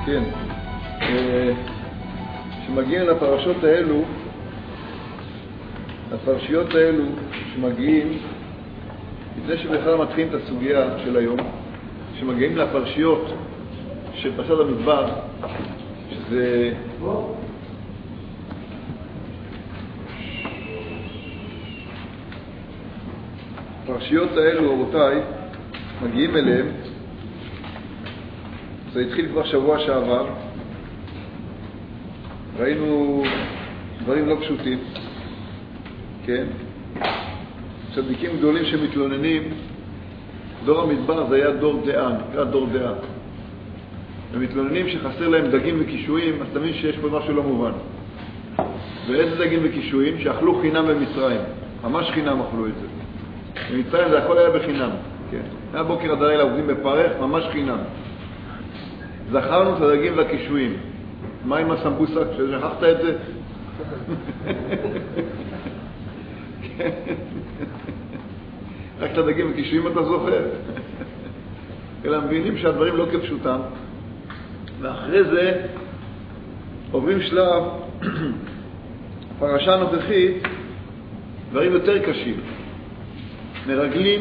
כן. שמגיעים לפרשיות האלו שמגיעים, לפני שבכלל מתחילים את הסוגיה של היום, שמגיעים לפרשיות של פרשת המדבר, שזה הפרשיות האלו, רבותיי, מגיעים אליהם. זה התחיל כבר שבוע שעבר, ראינו דברים לא פשוטים, כן? צדיקים גדולים שמתלוננים. דור המדבר זה היה דור דעה, נקרא דור דעה. ומתלוננים שחסר להם דגים וקישואים, אז תמיד שיש פה משהו לא מובן. ואיזה דגים וקישואים? שאכלו חינם במצרים, ממש חינם אכלו את זה. במצרים זה הכל היה בחינם, כן? מהבוקר עד הלילה עובדים בפרך, ממש חינם. זכרנו את הדגים והקישואים. מה עם הסמבוסק? ששכחת את זה? רק את הדגים וקישואים אתה זוכר. אלא מבינים שהדברים לא כפשוטם. ואחרי זה עוברים שלב, פרשה נוכחית, דברים יותר קשים. מרגלים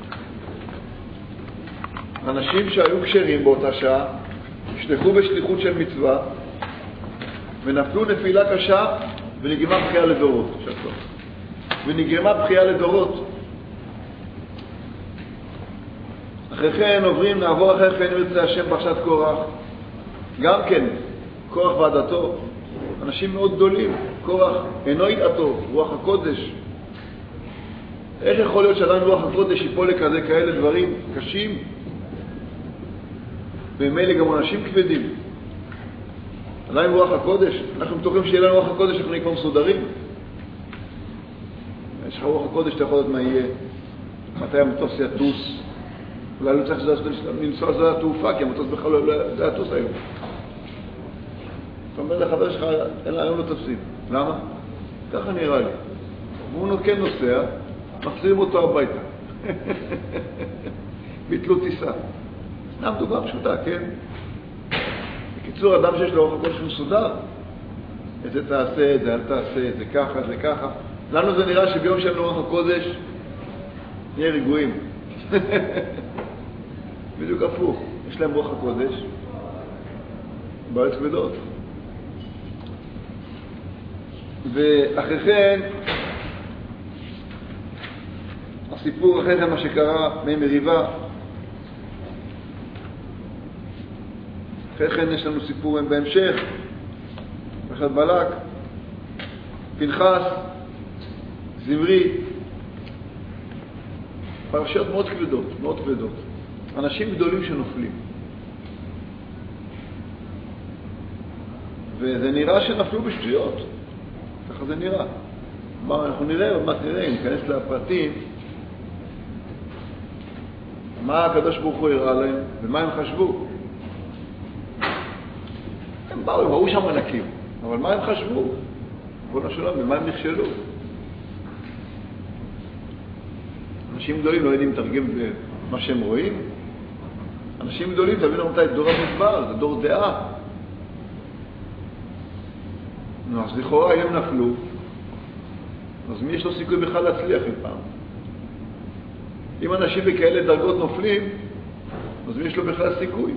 אנשים שהיו כשרים באותה שעה, השתלחו בשליחות של מצווה, ונפלו נפילה קשה ונגרמה בכייה לדורות. ונגרמה בכייה לדורות. אחרי כן נעבור אחרי כן ירצה השם פרשת קורח. גם כן, קורח ועדתו, אנשים מאוד גדולים. קורח אינו ידעתו, רוח הקודש. איך יכול להיות שעדיין רוח הקודש ייפול כאלה דברים קשים? במילא גם אנשים כבדים. עדיין רוח הקודש, אנחנו בטוחים שיהיה לנו רוח הקודש, אנחנו נהיה כבר מסודרים. יש לך רוח הקודש, אתה יכול לדעת מה יהיה. מתי המטוס יטוס? אולי לא צריך לנסוע שדה התעופה, כי המטוס בכלל לא יטוס היום. אתה אומר לחבר שלך, היום לא תפסיד. למה? ככה נראה לי. והוא כן נוסע, מחזירים אותו הביתה. ביטלו טיסה. דוגמה פשוטה, כן? בקיצור, אדם שיש לו רוח הקודש מסודר, את זה תעשה, את זה אל תעשה, את זה ככה, זה ככה. לנו זה נראה שביום של רוח הקודש נהיה רגועים. בדיוק הפוך. יש להם רוח הקודש, בעיות כבדות. ואחרי כן, הסיפור אחרי זה מה שקרה ממריבה. אחרי כן יש לנו סיפורים בהמשך, פרשת בלק, פנחס, זמרי, פרשיות מאוד כבדות, מאוד כבדות. אנשים גדולים שנופלים. וזה נראה שנפלו בשטויות. ככה זה נראה. אנחנו נראה, מה תראה, ניכנס לפרטים, מה הקדוש ברוך הוא הראה להם, ומה הם חשבו. הם באו שם ענקים, אבל מה הם חשבו? בוא נשאלה, במה הם נכשלו? אנשים גדולים לא יודעים לתרגם מה שהם רואים. אנשים גדולים, תבינו מתי, דור המדבר, זה דור דעה. אז לכאורה הם נפלו, אז מי יש לו סיכוי בכלל להצליח אי פעם? אם אנשים בכאלה דרגות נופלים, אז מי יש לו בכלל סיכוי?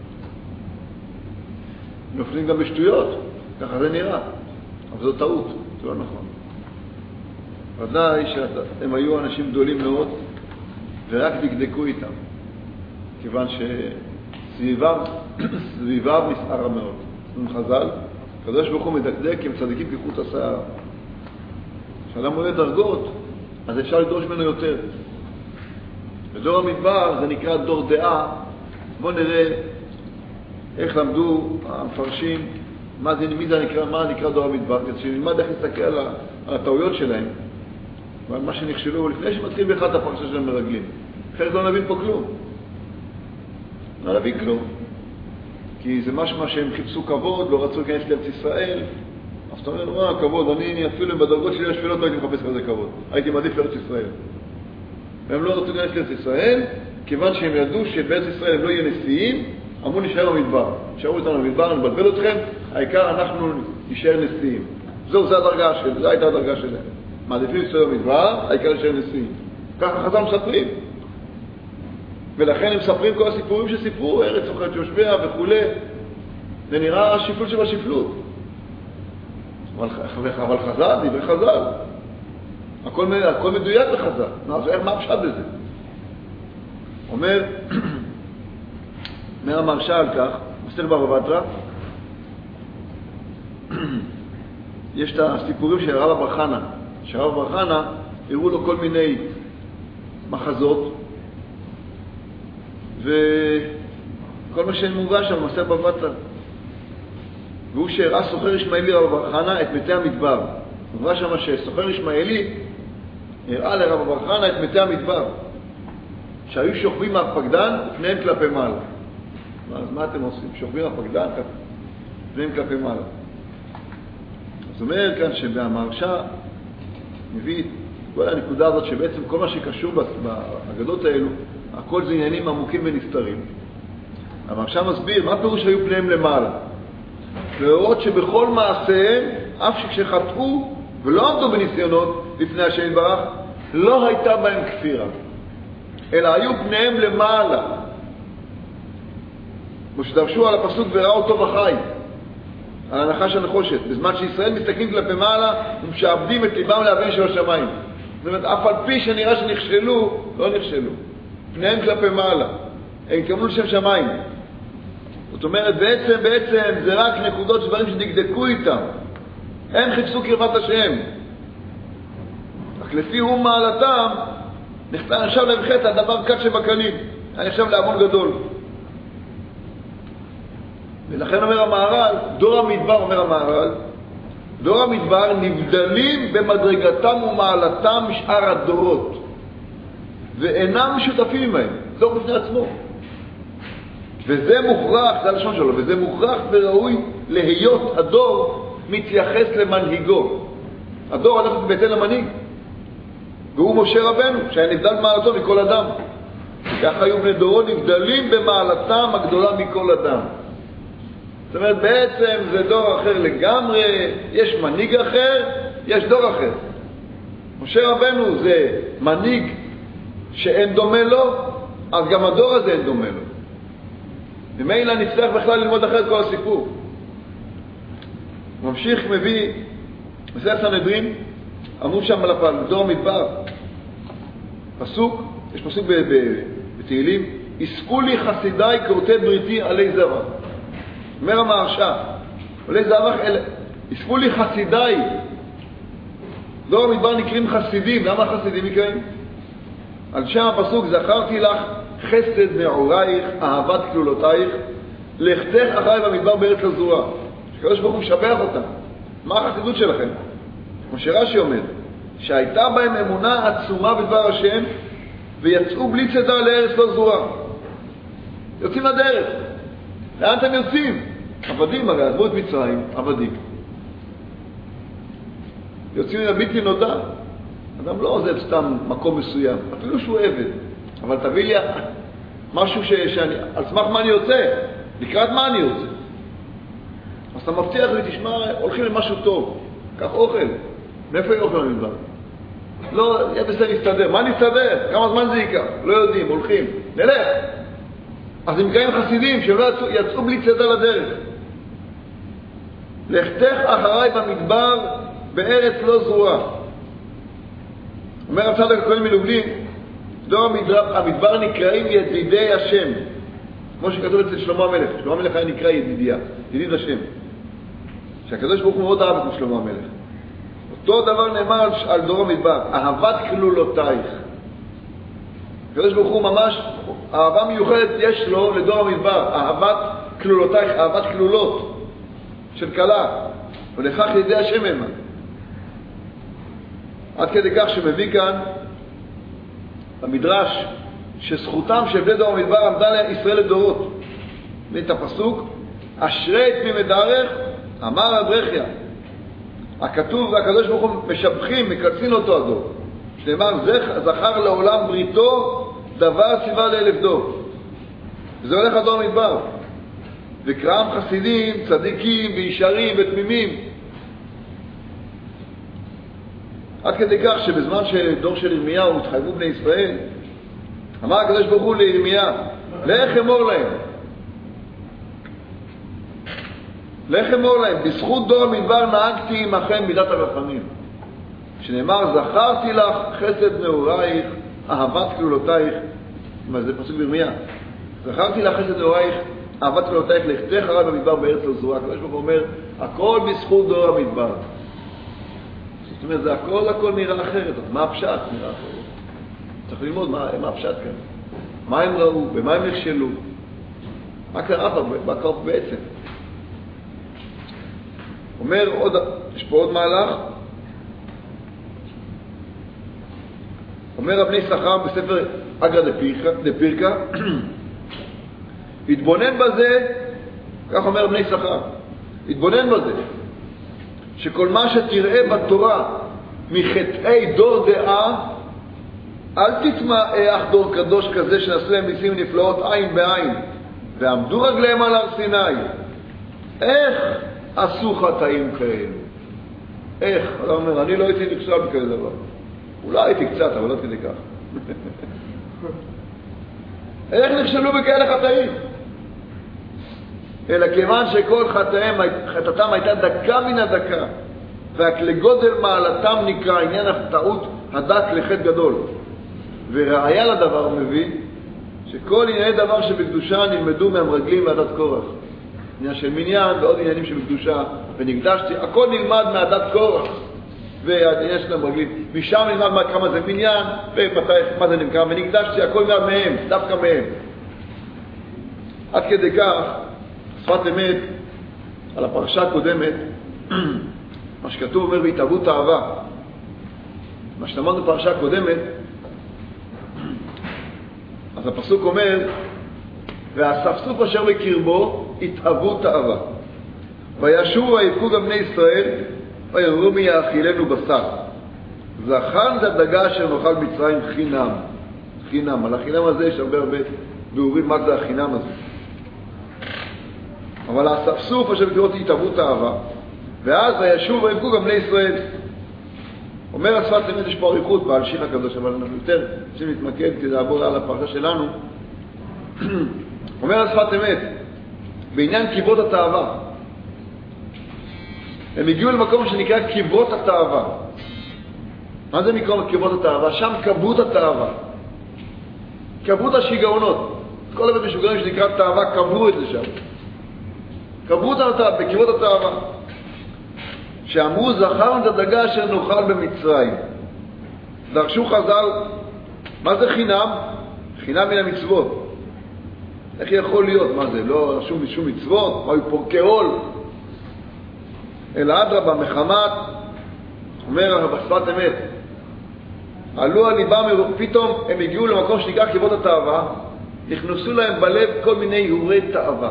נופלים גם בשטויות, ככה זה נראה. אבל זו טעות, זה לא נכון. ודאי שהם היו אנשים גדולים מאוד, ורק דקדקו איתם. כיוון שסביבם נסער מאוד. חז"ל, הקדוש ברוך הוא מדקדק עם צדיקים כחוט השערה. כשאדם רואה דרגות, אז אפשר לדרוש ממנו יותר. בדור המדבר זה נקרא דור דעה. בואו נראה איך למדו המפרשים מה נקרא דור המדבר, כדי שנלמד איך להסתכל על הטעויות שלהם ועל מה שנכשלו לפני שמתחיל באחד הפרשה של המרגלים. אחרת לא נבין פה כלום. לא נבין כלום. כי זה משמע שהם חיפשו כבוד, לא רצו להיכנס לארץ ישראל. אז אתה אומר, מה כבוד? אני אפילו בדרגות שלי השפילות לא הייתי מחפש כזה כבוד. הייתי מעדיף לארץ ישראל. והם לא רצו להיכנס לארץ ישראל, כיוון שהם ידעו שבארץ ישראל הם לא יהיו נשיאים, אמרו נשאר במדבר, נשארו איתנו במדבר, נבלבל אתכם, העיקר אנחנו נשאר נשיאים. זו הדרגה שלהם, זו הייתה הדרגה שלהם. מעדיפים לנסוע במדבר, העיקר נשאר נשיאים. ככה חז"ל מספרים. ולכן הם מספרים כל הסיפורים שסיפרו, ארץ אוכלת יושביה וכו'. זה נראה השפלות שבשפלות. אבל חז"ל, דברי חז"ל. הכל מדויק לחז"ל. אז מה הפשט בזה? אומר המהרש"א על כך, מסתכל בבא בתרא, יש את הסיפורים של רבא בר חנא, שרבא בר חנא הראו לו כל מיני מחזות, וכל מה שמובא שם מסתכל בבא בתרא. והוא שהראה סוחר ישמעאלי רבא בר חנא את מתי המדבר. מובא שם שסוחר ישמעאלי הראה לרבא בר חנא את מתי המדבר, שהיו שוכבים מהפקדן ופניהם כלפי מעלה. אז מה אתם עושים? שוכבים מהפקדן ופניהם כלפי מעלה. אז אומר כאן שבמהרש"א מביא את כל הנקודה הזאת שבעצם כל מה שקשור באגדות האלו, הכל זה עניינים עמוקים ונסתרים. המהרש"א מסביר מה פירוש היו פניהם למעלה. להראות שבכל מעשיהם, אף שכשחטאו ולא עמדו בניסיונות לפני השם יתברך, לא הייתה בהם כפירה, אלא היו פניהם למעלה. ושדרשו על הפסוק וראו אותו בחי, על הנחש הנחושת. בזמן שישראל מסתכלים כלפי מעלה, ומשעבדים את ליבם לאבן של השמיים. זאת אומרת, אף על פי שנראה שנכשלו, לא נכשלו. פניהם כלפי מעלה. הם התכוונו לשם שמיים. זאת אומרת, בעצם זה רק נקודות של דברים שדקדקו איתם. הם חיפשו קרבת השם. רק לפי הוא מעלתם, נחשב להם חטא, הדבר קט שבקלים. אני נחשב להמון גדול. ולכן אומר המהר"ל, דור המדבר, אומר המהר"ל, דור המדבר נבדלים במדרגתם ומעלתם משאר הדורות, ואינם משותפים עמהם, דור בפני עצמו. וזה מוכרח, זה הלשון שלו, וזה מוכרח וראוי להיות הדור מתייחס למנהיגו. הדור הולך בהתאם למנהיג, והוא משה רבנו, שהיה נבדל במעלתו מכל אדם. ככה היו בני דורו נבדלים במעלתם הגדולה מכל אדם. זאת אומרת, בעצם זה דור אחר לגמרי, יש מנהיג אחר, יש דור אחר. משה רבנו זה מנהיג שאין דומה לו, אז גם הדור הזה אין דומה לו. ומילא נצטרך בכלל ללמוד אחרת כל הסיפור. ממשיך מביא, מסכת סנהדרין, אמרו שם על דור המדבר, פסוק, יש פסוק בתהילים, עסקו לי חסידיי כורתי בריתי עלי זרע. אומר המהרש"א, עלי זרע, עסקו לי חסידיי. דור המדבר נקראים חסידים. למה חסידים נקראים? על שם הפסוק, זכרתי לך חסד נעורייך, אהבת כלולותייך, לכתך אחרי במדבר בארץ לזורה. שקדוש ברוך הוא משבח אותם. מה החסידות שלכם? כמו שרש"י אומר, שהייתה בהם אמונה עצומה בדבר השם, ויצאו בלי צדה לארץ לא זורה. יוצאים לדרך. לאן אתם יוצאים? עבדים, הרי עזבו את מצרים, עבדים. יוצאים לבלתי נודע. אדם לא עוזב סתם מקום מסוים, אפילו שהוא עבד. אבל תביא לי משהו על סמך מה אני יוצא, לקראת מה אני יוצא. אז אתה מבטיח לי, תשמע, הולכים למשהו טוב. קח אוכל. מאיפה אוכל במדבר? לא, יהיה בסדר, נסתדר. מה נסתדר? כמה זמן זה ייקח? לא יודעים, הולכים. נלך. אז הם קיים חסידים שהם לא יצאו בלי צדה לדרך. לכתך אחריי במדבר בארץ לא זרועה. אומר הצדק הכהן מלובלין, דור המדבר נקראים ידידי השם. כמו שכתוב אצל שלמה המלך. שלמה המלך היה נקרא ידידיה, ידיד השם. שהקדוש ברוך הוא מאוד אהב את שלמה המלך. אותו דבר נאמר על דור המדבר, אהבת כלולותייך. הקדוש ברוך הוא ממש, אהבה מיוחדת יש לו לדור המדבר, אהבת כלולותייך, אהבת כלולות של כלה, ולכך ידי השם המה. עד כדי כך שמביא כאן במדרש שזכותם של בני דור המדבר עמדה לישראל לדורות. ואת הפסוק, אשרי את מי מדרך, אמר אברכיה. הכתוב והקדוש ברוך הוא משבחים, מקצין אותו הדור. שנאמר, זכר לעולם בריתו, דבר ציווה לאלף דור. וזה הולך לדור המדבר. וקראם חסידים, צדיקים וישרים ותמימים. עד כדי כך שבזמן שדור של ירמיהו התחייבו בני ישראל, אמר הקדוש ברוך הוא לירמיה, לך אמור להם. לך אמור להם, בזכות דור המדבר נהגתי עמכם מידת הרחמים. שנאמר, זכרתי לך חסד נעורייך, אהבת כלולותייך. זה פסוק בירמיה. זכרתי לך חסד נעורייך, אהבת כלולותייך, לכתך הרב במדבר בארץ לא זרועה. הקדוש ברוך הוא אומר, הכל בזכות דור המדבר. זאת אומרת, זה הכל נראה אחרת. מה הפשט נראה אחרת? צריך ללמוד מה הפשט כאן. מה הם ראו, במה הם נכשלו. מה קרה בעצם? אומר יש פה עוד מהלך. אומר אבני שכר בספר אגרא דפירקה, התבונן בזה, כך אומר אבני שכר, התבונן בזה, שכל מה שתראה בתורה מחטאי דור דעה, אל תטמע אח דור קדוש כזה שנעשו להם ניסים ונפלאות עין בעין, ועמדו רגליהם על הר סיני. איך עשו חטאים כאלו? איך? אתה אומר, אני לא הייתי נכשל בכזה דבר. אולי הייתי קצת, אבל לא כדי כך. איך נכשלו בכאלה חטאים? אלא כיוון שכל חטאתם הייתה דקה מן הדקה, רק לגודל מעלתם נקרא עניין הטעות הדק לחטא גדול. וראיה לדבר הוא מביא שכל ענייני דבר שבקדושה נלמדו מהמרגלים ועדת קורח. עניין של מניין ועוד עניינים שבקדושה, ונקדשתי, הכל נלמד מהדת קורח. והעניין של המרגלים, משם נלמד כמה זה מניין, ומה זה נמכר, ונקדשתי, הכל נלמד מהם, דווקא מהם. עד כדי כך, שפת אמת, על הפרשה הקודמת, מה שכתוב אומר בהתאהבות אהבה. מה שלמדנו בפרשה הקודמת, אז הפסוק אומר, והאספסוף אשר בקרבו התאהבות אהבה. וישובו ויבכו גם בני ישראל, ויאמרו מי יאכילנו בשר. זכרן זה הדגה אשר נאכל מצרים חינם. חינם. על החינם הזה יש הרבה ביאורים מה זה החינם הזה. אבל האספסוף אשר בקרבו התאהבות אהבה. ואז וישובו ויבכו גם בני ישראל. אומר השפת אמת, יש פה אריכות בעל שיר הקדוש, אבל אנחנו יותר רוצים להתמקד כדי לעבור על הפרשה שלנו. אומר השפת אמת, בעניין קברות התאווה, הם הגיעו למקום שנקרא קברות התאווה. מה זה נקרא קברות התאווה? שם קברות התאווה. קברות השיגעונות. כל הבית משוגעים שנקרא תאווה, קברו את זה שם. קברות התאווה, בקברות התאווה. שאמרו זכרנו את הדגה אשר נאכל במצרים. דרשו חז"ל, מה זה חינם? חינם מן המצוות. איך יכול להיות? מה זה? לא שום מצוות? מה הוא פה כעול? אלא אדרבה מחמת, אומר בשפת אמת, עלו על ליבם, פתאום הם הגיעו למקום שנקרא קברות התאווה, נכנסו להם בלב כל מיני הרהורי תאווה.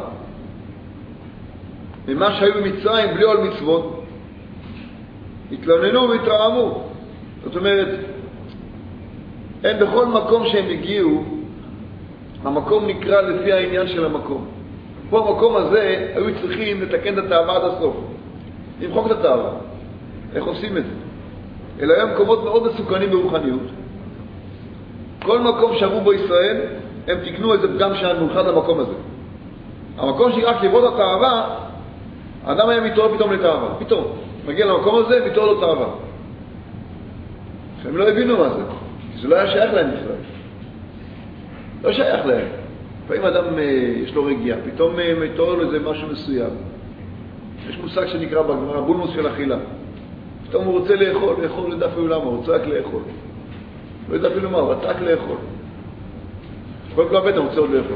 ממה שהיו במצרים בלי עול מצוות, התלוננו והתרעמו. זאת אומרת, אין בכל מקום שהם הגיעו, המקום נקרא לפי העניין של המקום. פה המקום הזה היו צריכים לתקן את התאווה עד הסוף. למחוק את התאווה. איך עושים את זה? אלא היו מקומות מאוד מסוכנים ברוחניות. כל מקום שעברו בו ישראל, הם תקנו איזה פגם שנולחד למקום הזה. המקום שנקרא קברות התאווה, האדם היה מתעורר פתאום לתאווה. פתאום. מגיע למקום הזה, מתעורר לו תאווה. הם לא הבינו מה זה. זה לא היה שייך להם ישראל. לא שייך להם. לפעמים אדם יש לו רגיעה, פתאום מתעורר לו איזה משהו מסוים. יש מושג שנקרא בגמרא, בולמוס של אכילה. פתאום הוא רוצה לאכול לא יודע אפילו למה, הוא רוצה רק לאכול. לא יודע אפילו מה, הוא רוצה רק לאכול. כל כך בטח הוא רוצה עוד לאכול.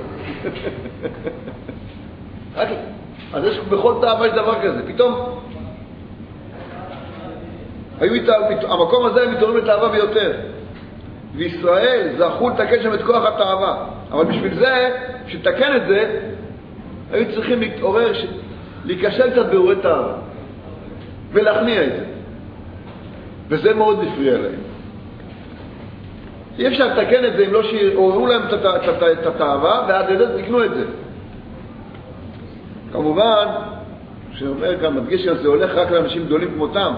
אז יש בכל תאווה יש דבר כזה. פתאום המקום הזה הם מתעוררים לתאווה ביותר. וישראל זכו לתקן שם את כוח התאווה. אבל בשביל זה, שתקן את זה, היו צריכים להתעורר, להיכשל קצת באירועי תאווה. ולהכניע את זה. וזה מאוד מפריע להם. אי אפשר לתקן את זה אם לא שעוררו להם את התאווה, ועד לזה תקנו את זה. כמובן, שאומר כאן, מדגיש שזה הולך רק לאנשים גדולים כמותם.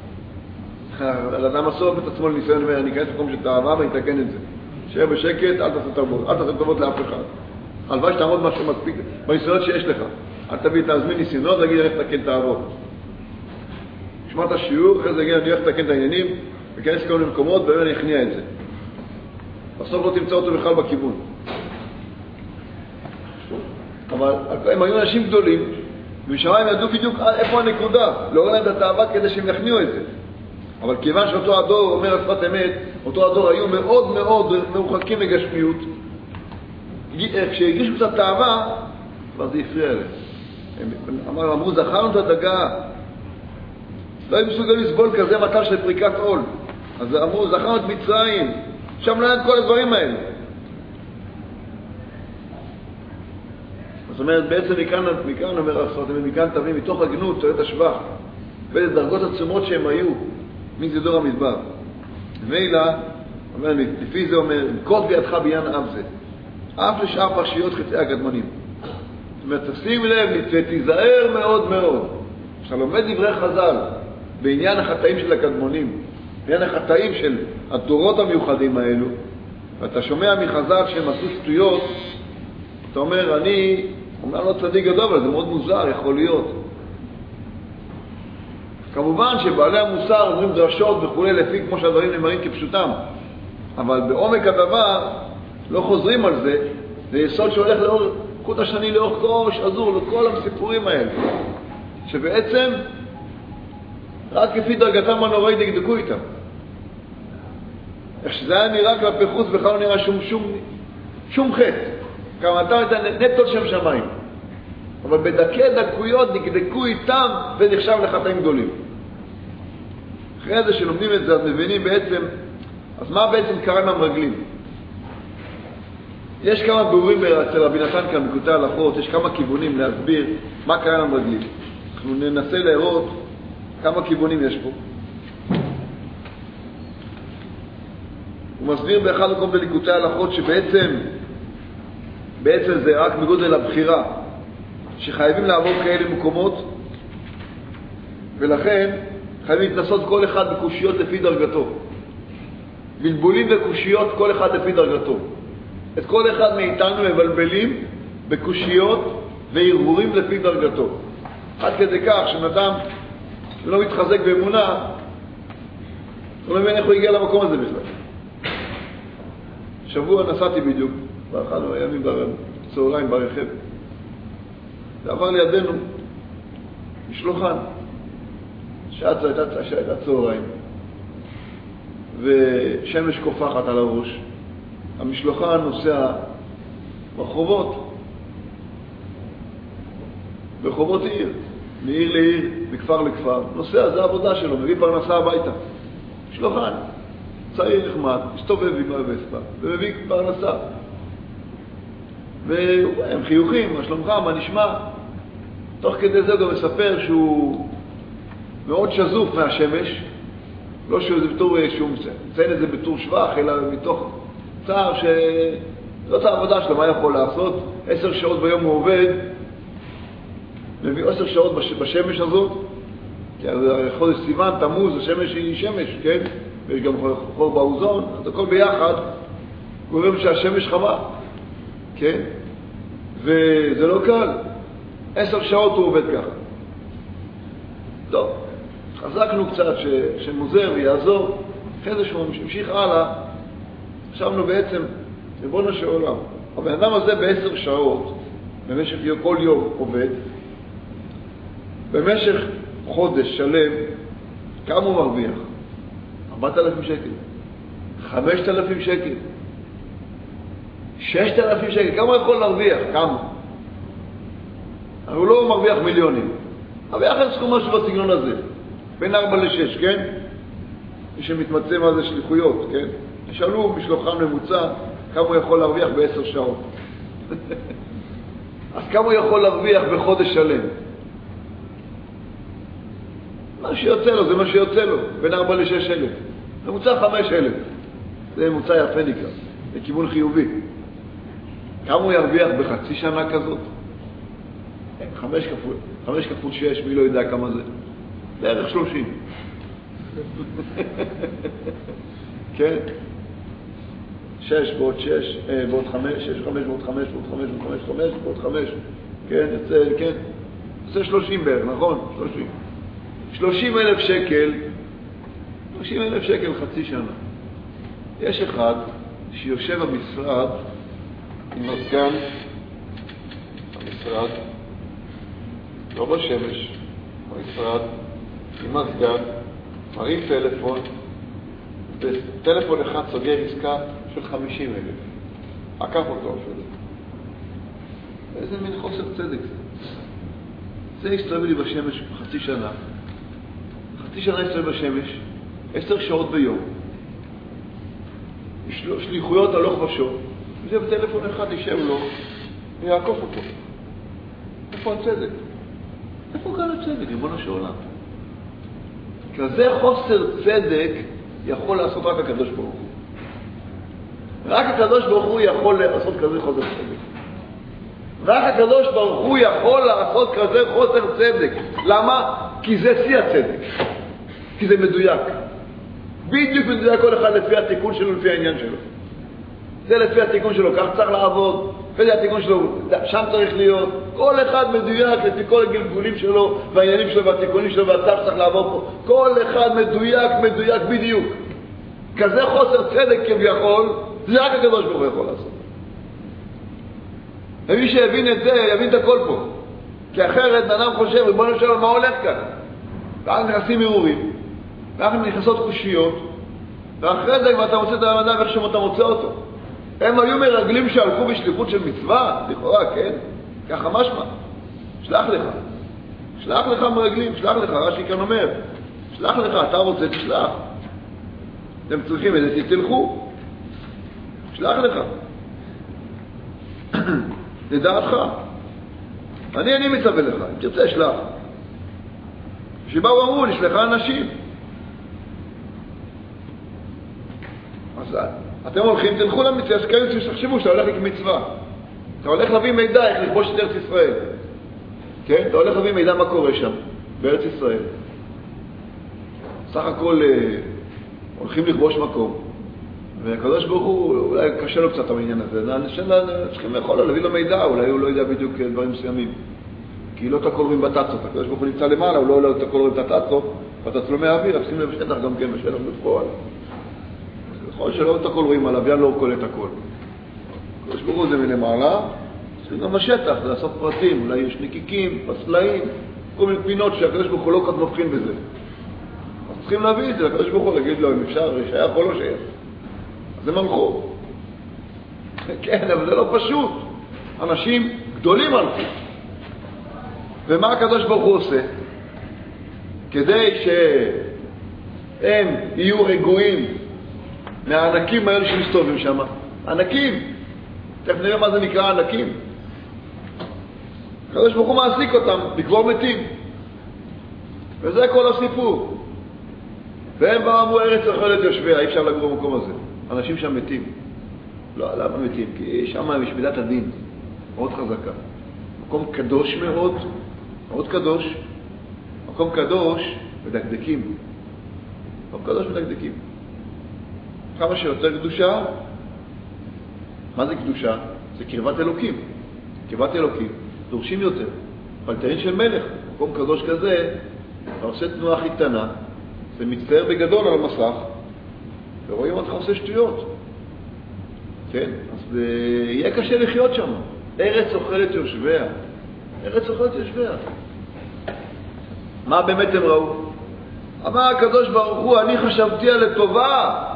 האדם מסור את עצמו לניסיון, אומר, אני אכנס למקום של תאווה ואני אתקן את זה. שב בשקט, אל תעשה טובות, אל תעשה טובות לאף אחד. הלוואי שתעמוד משהו מספיק בניסיונות שיש לך. אל תזמין ניסיונות, להגיד, אני הולך לתקן תאוות. שמע את השיעור, אחרי זה להגיד, אני הולך לתקן את העניינים, וכנס כל מיני מקומות, ואני אכניע את זה. בסוף לא תמצא אותו בכלל בכיוון. אבל הם היו אנשים גדולים, ומשמיים ידעו בדיוק איפה הנקודה, להוריד להם את התאווה כדי שהם יכניעו את זה. אבל כיוון שאותו הדור, אומר השפת אמת, אותו הדור היו מאוד מאוד מרוחקים מגשמיות, כשהגישו קצת תאווה, כבר זה הפריע להם. אמרו, זכרנו את הדגה, לא היו מסוגלים לסבול כזה מצב של פריקת עול. אז אמרו, זכרנו את מצרים, שם לא היה את כל הדברים האלה. זאת אומרת, בעצם מכאן אומר השפת אמת, מכאן תבין, מתוך הגנות, תראה את השבח, ואיזה דרגות עצומות שהם היו, מי זה דור המדבר. ואילה, לפי זה אומר, נקוט בידך בעניין אף זה. אף לשאר פרשיות חצי הקדמונים. זאת אומרת, תשים לב, תיזהר מאוד מאוד. כשאתה לומד דברי חז"ל, בעניין החטאים של הקדמונים, בעניין החטאים של הדורות המיוחדים האלו, ואתה שומע מחז"ל שהם עשו שטויות, אתה אומר, אני אומר לא צדיק גדול, אבל זה מאוד מוזר, יכול להיות. כמובן שבעלי המוסר אומרים דרשות וכו' לפי כמו שהדברים נאמרים כפשוטם, אבל בעומק הדבר לא חוזרים על זה, זה יסוד שהולך לאור חוט השני, לאור כל שזור, לכל הסיפורים האלה, שבעצם רק כפי דרגתם הנוראית דקדקו איתם. איך שזה היה נראה כלפי חוץ, בכלל לא נראה שום חטא. כמה אתה נטול שם שמיים. אבל בדקי דקויות דקדקו איתם ונחשב לחטאים גדולים. אחרי זה שלומדים את זה, אז מבינים בעצם, אז מה בעצם קרה עם המרגלים? יש כמה ביאורים אצל רבי נתן כאן בקוטעי הלכות, יש כמה כיוונים להסביר מה קרה עם המרגלים. אנחנו ננסה לראות כמה כיוונים יש פה. הוא מסביר באחד מקום בליקוטי הלכות שבעצם זה רק בגודל הבחירה, שחייבים לעבור כאלה מקומות, ולכן חייבים להתנסות כל אחד בקושיות לפי דרגתו. בלבולים וקושיות כל אחד לפי דרגתו. את כל אחד מאיתנו מבלבלים בקושיות וערעורים לפי דרגתו. עד כדי כך שאדם לא מתחזק באמונה, הוא לא מבין איך הוא הגיע למקום הזה בכלל. שבוע נסעתי בדיוק, באחד הימים בצהריים ברכב. ועבר לידינו משלוחן. שהייתה צהריים. ושמש קופחת על הראש. המשלוחן נוסע ברחובות עיר, מעיר לעיר, מכפר לכפר. נוסע, זה העבודה שלו, מביא פרנסה הביתה. משלוחן, צעיר נחמד, מסתובב עם הווספה, ומביא פרנסה. והם חיוכים, מה שלומך, מה נשמע? תוך כדי זה גם מספר שהוא מאוד שזוף מהשמש, לא שהוא מציין את זה בתור שבח, אלא מתוך צער שזאת העבודה שלו, מה יכול לעשות? 10 שעות ביום הוא עובד, מביא 10 שעות בשמש הזאת, כי חודש סיוון, תמוז, השמש היא שמש, כן? ויש גם חור באוזון, אז הכל ביחד, גורם שהשמש חמה, כן? וזה לא קל. 10 שעות הוא עובד ככה. טוב, חזקנו קצת שמוזר ויעזור, אחרי זה שהוא ממשיך הלאה, חשבנו בעצם, ריבונו של עולם, הבן אדם הזה ב10 שעות, במשך כל יום עובד, במשך חודש שלם, כמה הוא מרוויח? 4,000 שקל, 5,000 שקל, 6,000 שקל, כמה הוא יכול להרוויח? כמה? אבל הוא לא מרוויח מיליונים, אבל יחד סכום משהו בסגנון הזה, בין 4 ל-6, כן? מי שמתמצא מה זה שליחויות, כן? תשאלו משלוחן ממוצע כמה הוא יכול להרוויח ב10 שעות. אז כמה הוא יכול להרוויח בחודש שלם? מה שיוצא לו, זה מה שיוצא לו, בין 4 ל-6 אלף. ממוצע 5,000. זה ממוצע יפה נקרא, לכיוון חיובי. כמה הוא ירוויח בחצי שנה כזאת? 5 כפול 6, מי לא יודע כמה זה? בערך 30. כן? 6 ועוד 6, ועוד 5, 6, 5 ועוד 5, ועוד 5, ועוד 5, 5 ועוד 5. כן, יוצא, כן. יוצא 30 בערך, נכון? 30. 30,000 שקל, 30,000 שקל חצי שנה. יש אחד שיושב במשרד עם מזגן, המשרד, לא בשמש, במשרד, עם מזגן, מרים טלפון, וטלפון אחד סוגר עסקה של 50,000. עקף אותו אפילו. איזה מין חוסר צדק זה? זה הסתובב לי בשמש חצי שנה. חצי שנה הסתובב בשמש, 10 שעות ביום. שליחויות הלוך ושוב. וזה בטלפון אחד יישב לו, ויעקוף אותו. איפה הצדק? איפה כאן הצדק? ריבונו של עולם. כזה חוסר צדק יכול לעשות רק הקדוש ברוך הוא. רק הקדוש ברוך הוא יכול לעשות כזה חוסר צדק. רק הקדוש ברוך הוא יכול לעשות כזה חוסר צדק. למה? כי זה שיא הצדק. כי זה מדויק. בדיוק מדויק כל אחד לפי התיקון שלו, לפי העניין שלו. זה לפי התיקון שלו, כך צריך לעבוד. לפי התיקון שלו, שם צריך להיות. כל אחד מדויק לפי כל הגלגולים שלו, והעניינים שלו, והתיקונים שלו, והצו צריך לעבוד פה. כל אחד מדויק בדיוק. כזה חוסר צדק כביכול, זה רק הקדוש ברוך הוא יכול לעשות. ומי שיבין את זה, יבין את הכל פה. כי אחרת, אדם חושב, ריבונו של עולם, מה הולך כאן? ואז נכנסים ערעורים, ואז נכנסות קושיות, ואחרי זה, אם אתה מוצא את האדם, איך שם אתה מוצא אותו? הם היו מרגלים שהלכו בשליחות של מצווה, לכאורה, כן? ככה משמע. שלח לך מרגלים, שלח לך, רש"י כאן אומר. שלח לך, אתה רוצה, תשלח. אתם צריכים את זה, תלכו. שלח לך. לדעתך. אני מצווה לך, אם תרצה שלח. שבאו אמרו, נשלחה אנשים. אז אתם הולכים, תלכו למצווה, אז כאלה שתחשבו שאתה הולך למצווה. אתה הולך להביא מידע איך לכבוש את ארץ ישראל. כן? אתה הולך להביא מידע מה קורה שם, בארץ ישראל. סך הכל הולכים לכבוש מקום. והקדוש ברוך הוא, אולי קשה לו קצת העניין הזה. צריכים לאכול לו, להביא לו מידע, אולי הוא לא יודע בדיוק דברים מסוימים. כי לא תכל רואים בטצות. הקדוש ברוך הוא נמצא למעלה, הוא לא תכל רואים את הטצות, בתצלומי האוויר, צריכים לבשטח גם כן, בשטח בפועל. יכול שלא תכל רואים עליו, יא לא קולט הכל. הקדוש ברוך הוא זה מלמעלה, צריכים גם לשטח, לעשות פרטים, אולי יש נקיקים, פסלאים, כל מיני פינות שהקדוש ברוך הוא לא קצת מבחין בזה. אז צריכים להביא את זה, הקדוש ברוך הוא להגיד לו אם אפשר, שייך או לא שייך. אז הם הלכו. כן, אבל זה לא פשוט. אנשים גדולים הלכו. ומה הקדוש ברוך הוא עושה? כדי שהם יהיו רגועים מהענקים האלה שמסתובבים שם. ענקים. תכף נראה מה זה נקרא ענקים. הקדוש ברוך הוא מעסיק אותם לקבור מתים. וזה כל הסיפור. והם באו אמרו ארץ אוכלת יושביה, אי אפשר לגור במקום הזה. אנשים שם מתים. לא, למה מתים? כי שם יש מידת הדין מאוד חזקה. מקום קדוש מאוד, מאוד קדוש. מקום קדוש מדקדקים. מקום קדוש מדקדקים. כמה שיותר קדושה, מה זה קדושה? זה קרבת אלוקים. קרבת אלוקים. דורשים יותר. פלטרין של מלך. מקום קדוש כזה, אתה עושה תנועה הכי קטנה, זה מצטער בגדול על המסך, ורואים אותך עושה שטויות. כן? אז יהיה קשה לחיות שם. ארץ אוכלת יושביה. ארץ אוכלת יושביה. מה באמת הם ראו? אמר הקדוש ברוך הוא, אני חשבתי על לטובה,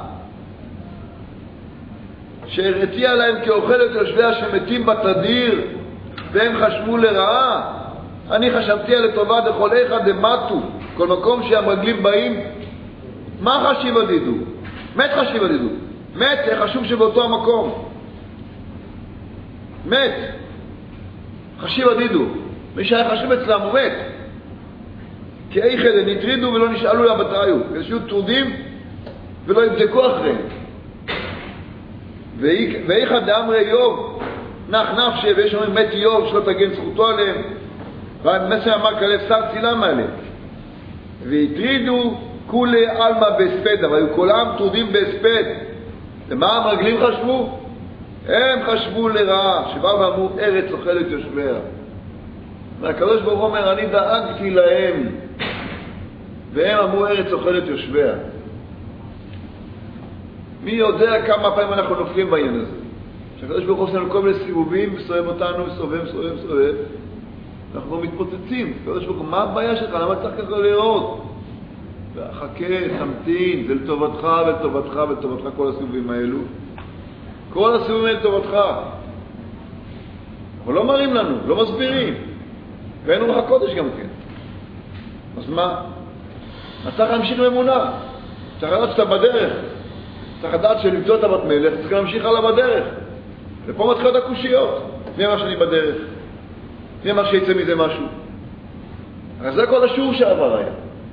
שהראיתי עליהם כאוכלת יושביה שמתים בתדיר, והם חשבו לרעה. אני חשבתי על לטובה דכל איכה דמתו, כל מקום שהמרגלים באים, מה חשיב עדידו? מת חשיב עדידו. מת, חשוב שבאותו המקום. מת. חשיב עדידו. מי שהיה חשוב אצלם הוא מת. כי איכה נטרידו ולא נשאלו לה בתאיו. כדי שיהיו טרודים ולא יבדקו אחריהם. ואיכה דאמרי איוב, נח נפשי, ויש אומרים מת איוב שלא תגן זכותו עליהם. והמסר אמר כלב שר צילה מעלה. והטרידו כולי אלמה בהספד, אבל היו כולם טרודים בהספד. ומה המרגלים חשבו? הם חשבו לרעה, שבאו ואמרו ארץ אוכלת יושביה. והקדוש ברוך הוא אומר, אני דאגתי להם, והם אמרו ארץ אוכלת יושביה. מי יודע כמה פעמים אנחנו נופלים בעניין הזה? שהקדוש ברוך הוא עושה לנו כל מיני סיבובים, וסובב אותנו, וסובב. אנחנו לא מתפוצצים. הקדוש ברוך הוא, מה הבעיה שלך? למה צריך ככה לראות? חכה, תמתין, זה לטובתך ולטובתך ולטובתך כל הסיבובים האלו. כל הסיבובים האלו לטובתך. אבל לא מראים לנו, לא מסבירים. ואין רוח הקודש גם כן. אז מה? אז צריך להמשיך באמונה. צריך לדעת שאתה בדרך. צריך לדעת שלמצוא את הבת מלך, צריך להמשיך הלאה בדרך. ופה מתחילות הקושיות. מי אמר שאני בדרך? מי אמר שיצא מזה משהו? אז זה כל השיעור שעבר היה.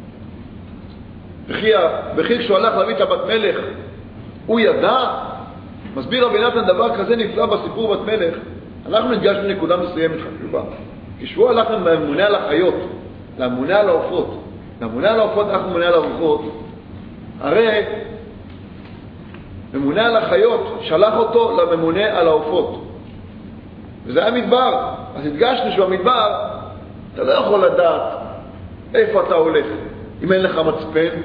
בכי כשהוא הלך להביא את הבת מלך, הוא ידע, מסביר רבי נתן דבר כזה נפלא בסיפור בת מלך, אנחנו נדגש בנקודה מסוימת חשובה. כשהוא הלך לממונה על החיות, לממונה על העופות, לממונה על העופות אנחנו ממונה על הרוחות, הרי ממונה על החיות שלח אותו לממונה על העופות. וזה היה מדבר, אז הדגשנו שבמדבר אתה לא יכול לדעת איפה אתה הולך. אם אין לך מצפן,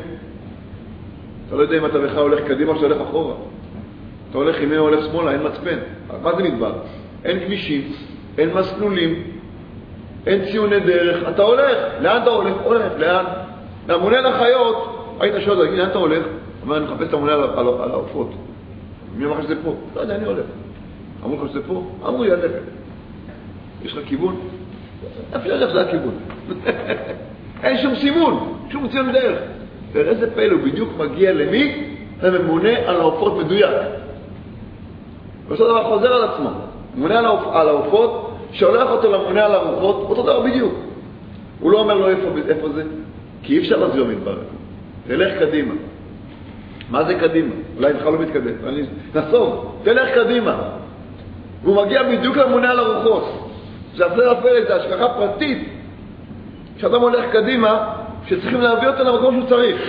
אתה לא יודע אם אתה בכלל הולך קדימה או שאתה הולך אחורה. אתה הולך ימין או הולך שמאלה, אין מצפן. מה זה מדבר? אין כבישים, אין מסלולים, אין ציוני דרך. אתה הולך. לאן אתה הולך? הולך. לאן? לממונה על החיות, היית שואל, לאן אתה הולך? אומר, אני מחפש את הממונה על העופות. מי אמר שזה פה? לא יודע, אני הולך. אמרו לך שזה פה? אמרו לי, הלכת. יש לך כיוון? אפילו הלך זה הכיוון. אין שום סימון, שום ציון דרך. ואיזה פלא, הוא בדיוק מגיע למי? לממונה על העופות מדויק. ואותו דבר חוזר על עצמו. ממונה על העופות, שולח אותו לממונה על הרוחות, אותו דבר בדיוק. הוא לא אומר לו איפה זה, כי אי אפשר להסביר מדבר. תלך קדימה. מה זה קדימה? אולי נתך לא מתקדם. נסוב, תלך קדימה. והוא מגיע בדיוק לממונה על הרוחות. זה הפלא הפלא, זה השגחה פרטית. כשאדם הולך קדימה, שצריכים להביא אותו למקום שהוא צריך.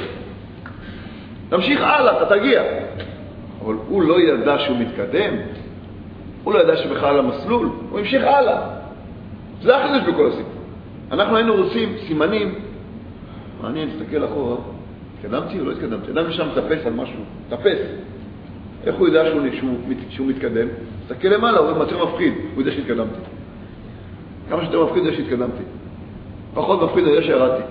נמשיך הלאה, אתה תגיע. אבל הוא לא ידע שהוא מתקדם. הוא לא ידע שבכלל המסלול. הוא המשיך הלאה. זה החידוש בכל הסיפור. אנחנו היינו רוצים סימנים. אני אסתכל אחורה. התקדמתי או לא התקדמתי? אדם שם מטפס על משהו. טפס. איך הוא ידע שהוא מתקדם? תסתכל למעלה, הוא יותר מפחיד. הוא יודע שהתקדמתי. כמה שיותר מפחיד זה שהתקדמתי. פחות מפחיד זה שירדתי.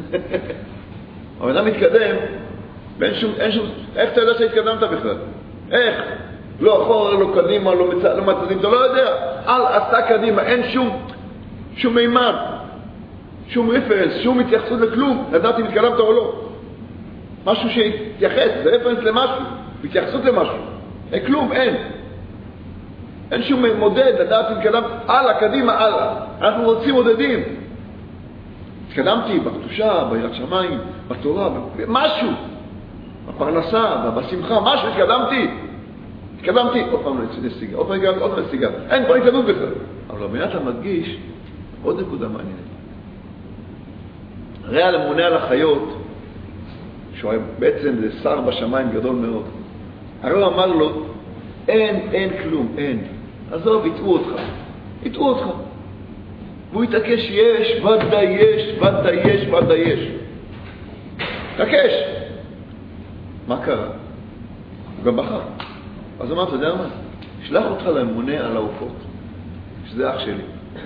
אבל אדם מתקדם, ואין שום, איך אתה יודע שהתקדמת בכלל? איך? לא אחורה, לא קדימה, לא מצדים, אתה לא יודע. עשתה קדימה, אין שום מימן, שום רפרנס, שום התייחסות לכלום, לדעת אם התקדמת או לא. משהו שיתייחס, זה רפרנס למשהו, התייחסות למשהו. אין כלום, אין שום מודד, לדעת אם התקדמת, הלאה, קדימה, הלאה. אנחנו רוצים מודדים. התקדמתי בקדושה, ביראת שמיים, בתורה, משהו, בפרנסה, בשמחה, משהו, התקדמתי, עוד פעם נסיגה, עוד פעם נסיגה, אין פה התקדמות בכלל. אבל במדינה אתה מדגיש עוד נקודה מעניינת. הרי הממונה על החיות, שהוא בעצם זה שר בשמיים גדול מאוד, הרי הוא אמר לו, אין כלום, אין. עזוב, יטעו אותך. והוא התעקש, יש, ודאי יש. תעקש. מה קרה? הוא גם בחר. אז אמר, אתה יודע מה? שלח אותך לממונה על העופות, שזה אח שלי.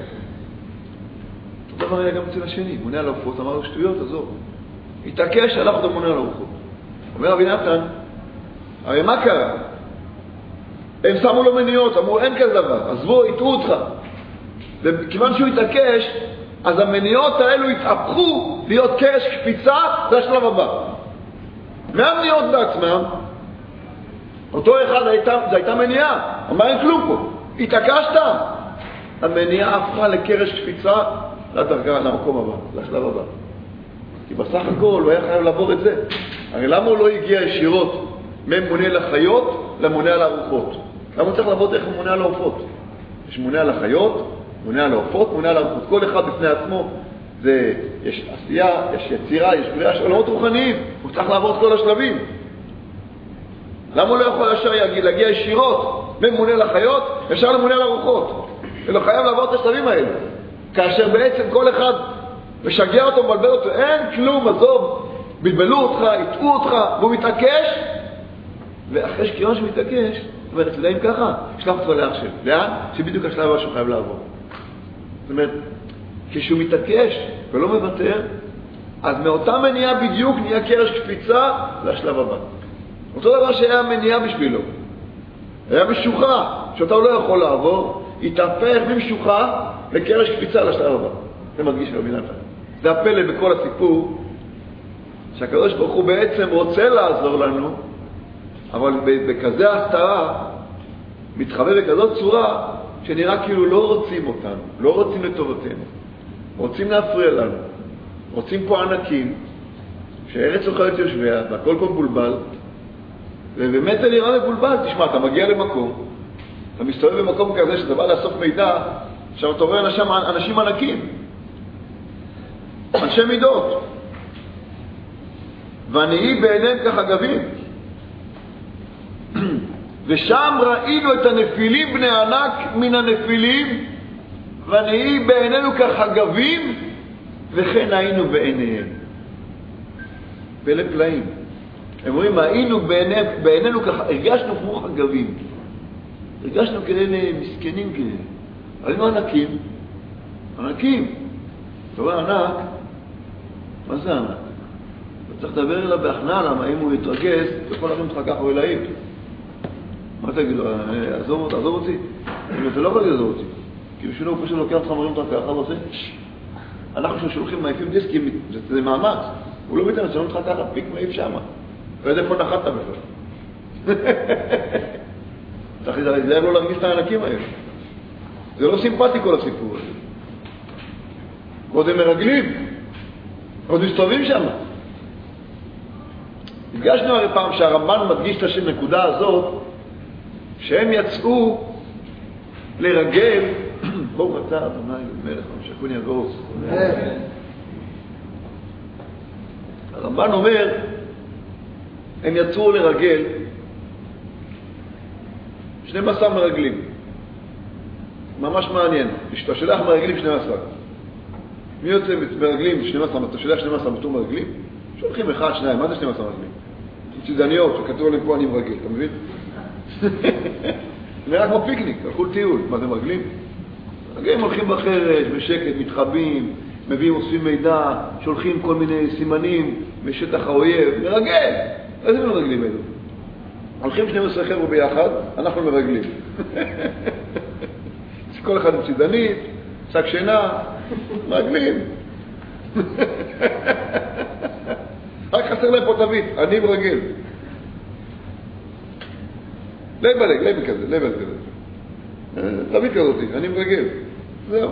אותו דבר היה גם אצל השני, ממונה על העופות, אמר לו שטויות, עזוב. התעקש, שלח אותו לממונה על העופות. אומר רבי נתן, הרי מה קרה? הם שמו לו מניות, אמרו, אין כזה דבר, עזבו, יטעו אותך. וכיוון שהוא התעקש, אז המניות האלו התהפכו להיות קרש קפיצה, זה השלב הבא. מהמניות בעצמם, אותו אחד זה הייתה מניעה, אמר אין כלום פה, התעקשת, המניעה הפכה לקרש קפיצה לדרגה, למקום הבא, לשלב הבא. כי בסך הכל הוא היה חייב לעבור את זה. הרי למה הוא לא הגיע ישירות ממונה לחיות למונה על הרוחות? למה הוא צריך לעבור איך ממונה על העופות? יש מונה על החיות, מונה על העופות, מונה על העופות. כל אחד בפני עצמו, יש עשייה, יש יצירה, יש בריאה, יש עולמות רוחניים. הוא צריך לעבור את כל השלבים. למה הוא לא יכול ישר להגיע ישירות ממונה לחיות, ישר למונה לרוחות? אלא חייב לעבור את השלבים האלה. כאשר בעצם כל אחד משגע אותו, מבלבל אותו, אין כלום, עזוב, בלבלו אותך, יטעו אותך, והוא מתעקש, ואחרי שכיון שמתעקש, זאת אומרת, אתה יודע אם ככה, שלח אותו לאח שלו. לאן? שבדיוק השלב הבא שהוא חייב לעבור. זאת אומרת, כשהוא מתעקש ולא מוותר, אז מאותה מניעה בדיוק נהיה קרש קפיצה לשלב הבא. אותו דבר שהיה מניעה בשבילו. היה משוכה, שאתה לא יכול לעבור, התהפך ממשוכה לקרש קפיצה לשלב הבא. זה מרגיש רבי נתן. זה הפלא בכל הסיפור, שהקדוש ברוך הוא בעצם רוצה לעזור לנו, אבל בכזה הסתרה, מתחבא בכזאת צורה, שנראה כאילו לא רוצים אותנו, לא רוצים לטובתנו, רוצים להפריע לנו, רוצים פה ענקים, שארץ אוכלת יושביה, והכל פה מבולבל, ובאמת זה נראה מבולבל. תשמע, אתה מגיע למקום, אתה מסתובב במקום כזה שאתה בא לאסוף מידע, עכשיו אתה רואה אנשים ענקים, אנשי מידות, ועניים בעיניהם כחגבים. ושם ראינו את הנפילים בני ענק מן הנפילים, ועניים בעינינו כחגבים, וכן היינו בעיניהם. פלא פלאים. הם אומרים, היינו בעינינו ככה, הרגשנו כמו חגבים. הרגשנו כאלה מסכנים כאלה. היינו ענקים. ענקים. אתה רואה ענק? מה זה ענק? אתה צריך לדבר אליו בהכנעה, למה אם הוא יתרגז, הוא יכול להרים אותך ככה או להעיד. מה תגיד לו? עזוב אותי. אתה לא יכול לעזוב אותי. כי בשביל הוא פשוט לוקח אותך, מרים אותך ככה ועושה. אנחנו ששולחים מעיפים דיסקים, זה מאמץ. הוא לא מתאמן, שולחים אותך ככה, פיק מעיף שמה. לא יודע איפה נחת בכלל. צריך להיזהר לא להרגיש את הענקים האלה. זה לא סימפטי כל הסיפור הזה. עוד הם מרגלים. עוד מסתובבים שם. הגשנו הרי פעם שהרמב"ן מדגיש את הנקודה הזאת, שהם יצאו לרגל, בואו אתה, אדוני מלך, המשכון יגור. הרמב"ן אומר, הם יצאו לרגל 12 מרגלים. ממש מעניין. אתה שולח מרגלים 12. מי יוצא מרגלים 12? אתה שולח 12 בתור מרגלים? שולחים 1, 2. מה זה 12 מרגלים? צידניות שכתוב עליהם פה אני מרגל, אתה מבין? זה רק כמו פיקניק, הלכו לטיול. מה זה מרגלים? מרגלים הולכים בחרש, בשקט, מתחבאים, מביאים, אוספים מידע, שולחים כל מיני סימנים משטח האויב. מרגל! איזה מרגלים אלו? הולכים 12 חבר'ה ביחד, אנחנו מרגלים. כל אחד עם צידנית, שק שינה, מרגלים. רק חסר להם פה תווית, אני מרגל. לבל כזה. תווית כזאת, אני מרגל. זהו.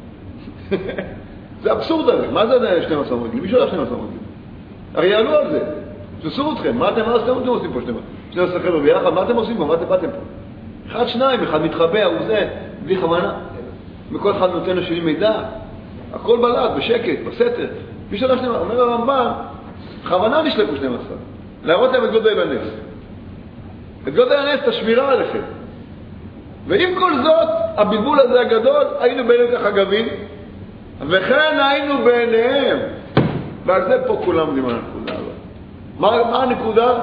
זה אבסורד הרי. מה זה 12 מרגלים? מי שולח 12 מרגלים? הרי יעלו על זה. תסורו אתכם. מה אתם עושים פה 12 חבר'ה ביחד? מה אתם עושים פה? מה אתם באתם פה? 1, 2, אחד מתחבא, הוא זה, בלי כוונה. וכל אחד נותן לשני מידע. הכל בלעד, בשקט, בסתר. מי שולח 12? אומר הרמב"ן, בכוונה נשלחו 12. להראות להם את גודל הנס. את גודל הנס, את השמירה עליכם. ועם כל זאת, הבלבול הזה הגדול, היינו בעיניהם כחגבים, וכן היינו בעיניהם. ועל זה פה כולם יודעים על הנקודה הזאת. מה הנקודה?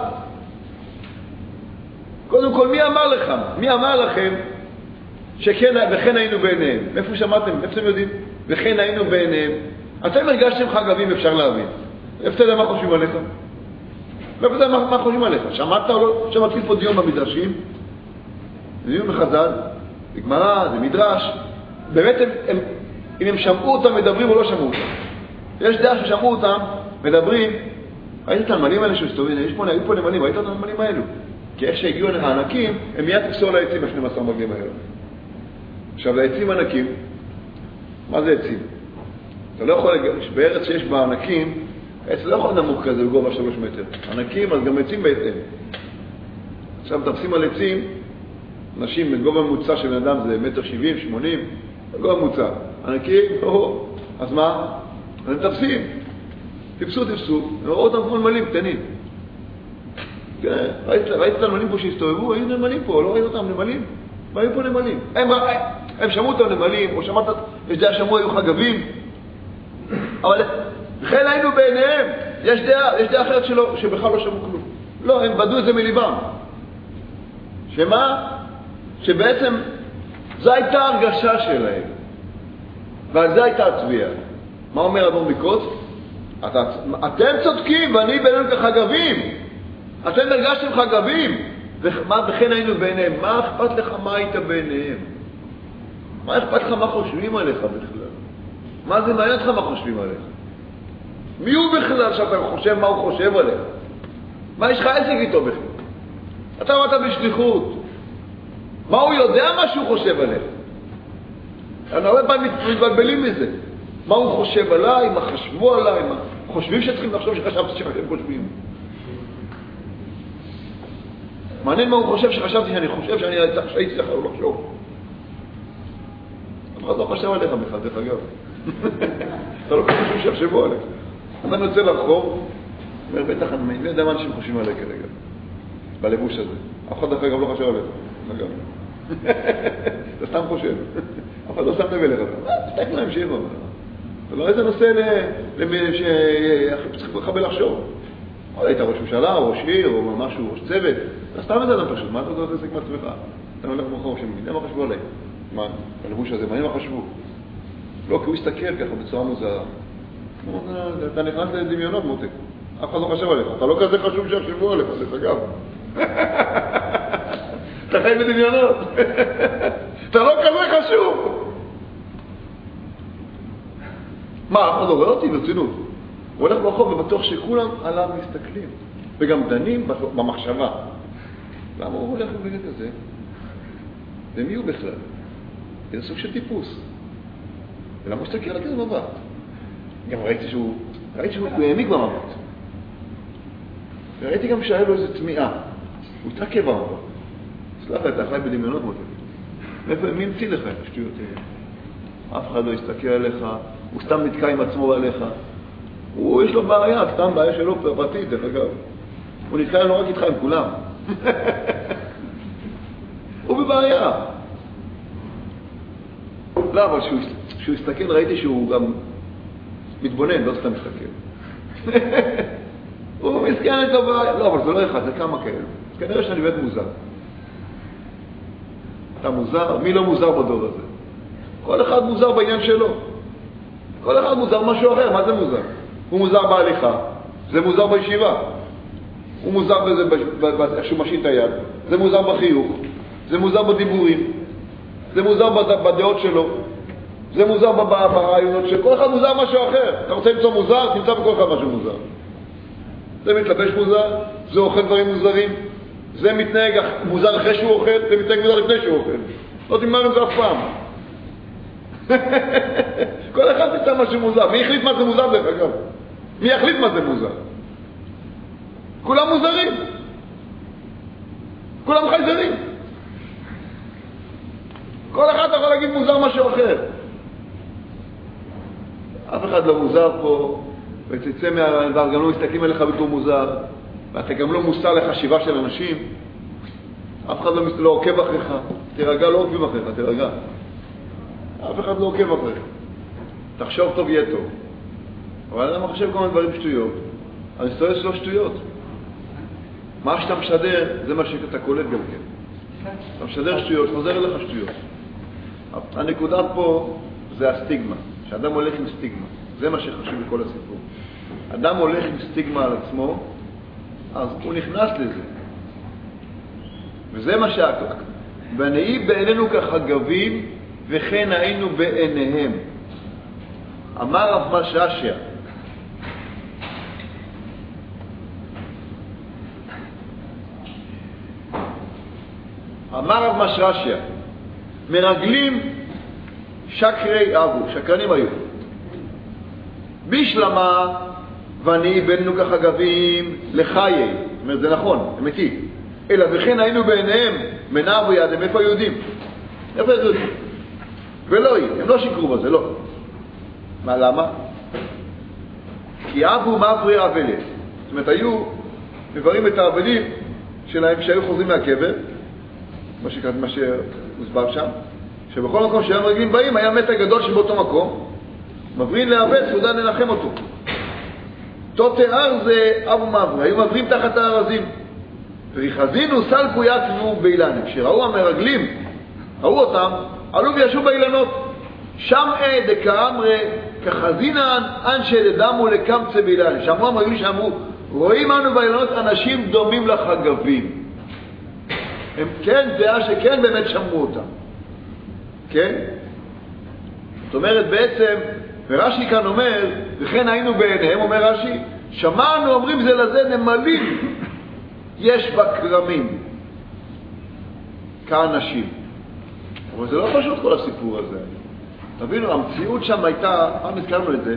קודם כל, מי אמר לך? מי אמר לכם וכן היינו בעיניהם? מאיפה שמעתם? איפה אתם יודעים? וכן היינו בעיניהם. אתם הרגשתם חגבים, אפשר להבין. איפה אתה יודע מה חושבים עליך? איפה אתה יודע מה חושבים עליך? שמעת או לא? שמעתי פה דיון במדרשים. זה דיון בחז"ל, זה גמרא, זה מדרש. באמת, אם הם שמעו אותם מדברים או לא שמעו אותם. יש דעה ששמעו אותם מדברים. ראית את הנמלים האלה שמסתובבים? היו פה נמלים, ראית את הנמלים האלו? כי איך שהגיעו הענקים, הם מיד תפסו על העצים ה-12 מרגלים האלו. עכשיו, לעצים ענקים, מה זה עצים? אתה לא יכול, בארץ שיש בה ענקים, העץ לא יכול נמוך כזה בגובה 3 מטר. ענקים, אז גם עצים בהתאם. עכשיו, תפסים על עצים, אנשים בגובה ממוצע של בן אדם זה 1.70 1.80 מטר, לא המוצא. ענקים, אז מה? אז הם תפסים. תפסו. עוד אותם כמו נמלים קטנים. ראית את הנמלים פה שהסתובבו? היו נמלים פה, לא ראית אותם נמלים? היו פה נמלים. הם שמעו אותם נמלים, או שמעת, יש דעה שמעו, היו חגבים. אבל בכלל היינו בעיניהם. יש דעה אחרת שבכלל לא שמעו כלום. לא, הם בדו את זה מליבם. שמה? שבעצם זו הייתה הרגשה שלהם. ועל זה הייתה הצביעה. מה אומר אדון מקוץ? אתם צודקים ואני בינינו כחגבים. אתם הרגשתם חגבים. וכן היינו בעיניהם. מה אכפת לך מה היית בעיניהם? מה אכפת לך מה חושבים עליך בכלל? מה זה מעניין לך מה חושבים עליך? מי הוא בכלל שאתה חושב מה הוא חושב עליך? מה יש לך עסק איתו בכלל? אתה אמרת בשליחות. מה הוא יודע מה שהוא חושב עליך? אנחנו הרבה פעמים מתבלבלים מזה. מה הוא חושב עליי, מה חשבו עליי, מה חושבים שצריכים לחשוב שחשבתי שאתם חושבים. מעניין מה הוא חושב שחשבתי שאני חושב שאני הייתי צריך לחשוב. אף אחד לא חשב עליך בכלל, דרך אגב. אתה לא חושב שיחשבו עליך. אתה נוצא לרחוב, אומר, בטח אני לא יודע מה אנשים חושבים עליי כרגע. בלבוש הזה. אף אחד דרך אגב לא חשב עליך. אגב. אתה סתם חושב. אף אחד לא שם לב אליך. תסתכל להם שיהיה במה. זה לא איזה נושא שצריך לחבל לחשוב. אולי היית ראש ממשלה, או ראש עיר, או משהו, ראש צוות. אתה סתם את זה אדם פשוט. מה אתה רוצה לעסק מעצמך? אתה מלך מוכר שמבין. מה חשבו עליי? מה? בלבוש הזה, מה חשבו? לא, כי הוא הסתכל ככה בצורה מוזרה. אתה נכנס לדמיונות, מותק. אף אחד לא חשב עליך. אתה לא כזה חשוב שיחשבו עליך, דרך אגב. אתה חי בדמיונות. אתה לא כזה חשוב. מה, אף אחד לא רואה אותי ברצינות. הוא הולך ברחוב ובטוח שכולם עליו מסתכלים. וגם דנים במחשבה. למה הוא הולך בבגד הזה? ומי הוא בכלל? זה סוג של טיפוס. ולמה הוא מסתכל על כזה מבט? גם ראיתי שהוא העמיק במבט. וראיתי גם שהיה לו איזו תמיעה. הוא התעכב במבט. סלח לי, אתה חי בדמיונות מותק. מי המציא לך את השטויות האלה? אף אחד לא יסתכל עליך, הוא סתם נתקע עם עצמו עליך. יש לו בעיה, סתם בעיה שלו פרטית, דרך אגב. הוא נתקע לא רק איתך, עם כולם. הוא בבעיה. לא, אבל כשהוא הסתכל ראיתי שהוא גם מתבונן, לא סתם מסתכל. הוא מסכן את הבעיה. לא, אבל זה לא אחד, זה כמה כאלה. כנראה שאני באמת מוזר. אתה מוזר? מי לא מוזר בדור הזה? כל אחד מוזר בעניין שלו. כל אחד מוזר משהו אחר. מה זה מוזר? הוא מוזר בהליכה. זה מוזר בישיבה. הוא מוזר בזה, שהוא משאית היד. זה מוזר בחיוך. זה מוזר בדיבורים. זה מוזר בדעות שלו. זה מוזר ברעיונות שלו. כל אחד מוזר משהו אחר. אתה רוצה למצוא מוזר? תמצא בכל אחד משהו מוזר. זה מתלבש מוזר. זה אוכל דברים מוזרים. זה מתנהג מוזר אחרי שהוא אוכל. זה מתנהג מוזר לפני שהוא אוכל. לא תמר עם זה אף פעם. כל אחד מצא משהו מוזר. מי החליט מה זה מוזר דרך אגב? מי החליט מה זה מוזר? כולם מוזרים. כולם חייזרים. כל אחד יכול להגיד מוזר משהו אחר. אף אחד לא מוזר פה, ותצא מהדבר, גם לא מסתכלים עליך בתור מוזר, ואתה גם לא מוסר לחשיבה של אנשים. אף אחד לא עוקב אחריך. תירגע, לא עוקבים אחריך, תירגע. אף אחד לא עוקב אחריך. תחשוב טוב, יהיה טוב. אבל אני חושב כל מיני דברים שטויות. אני סתובב שלא שטויות. מה שאתה משדר, זה מה שאתה קולט גם כן. אתה משדר שטויות, חוזר אליך שטויות. הנקודה פה זה הסטיגמה. שאדם הולך עם סטיגמה. זה מה שחשוב בכל הסיפור. אדם הולך עם סטיגמה על עצמו, אז הוא נכנס לזה. וזה מה ונהי בעינינו כחגבים, וכן היינו בעיניהם. אמר רב משאשיה, אמר רב משאשיה, מרגלים שקרי אבו, שקרנים היו. בשלמה, ונהי בעינינו כחגבים לחיי. זאת אומרת, זה נכון, אמיתי. אלא וכן היינו בעיניהם, מנע וידם, איפה היהודים? איפה היהודים? ולא היא, הם לא שיקרו בזה, לא. מה, למה? כי אבו מברי אבלה. זאת אומרת, היו מברים את האבלים שלהם שהיו חוזרים מהקבר, מה שהוסבר שם, שבכל מקום שהיו מרגלים באים, היה מת הגדול שבאותו מקום, מברין לאבד, סעודה לנחם אותו. תותאר זה אבו מברי, היו מברים תחת הארזים. וריחזינו סלקו יצבו באילנים. כשראו המרגלים, ראו אותם, עלו וישו באילנות. שם דקאמרי כחזינן אנשי דדמו לקמצה באילנים. שאמרו המרגלים שאמרו, רואים אנו באילנות אנשים דומים לחגבים. הם כן, דעה שכן באמת שמרו אותם. כן? זאת אומרת בעצם, ורש"י כאן אומר, וכן היינו בעיניהם, אומר רש"י, שמענו אומרים זה לזה נמלים, יש בקרמים, כאנשים. אבל זה לא פשוט כל הסיפור הזה. תבינו, המציאות שם הייתה, פעם הזכרנו את זה,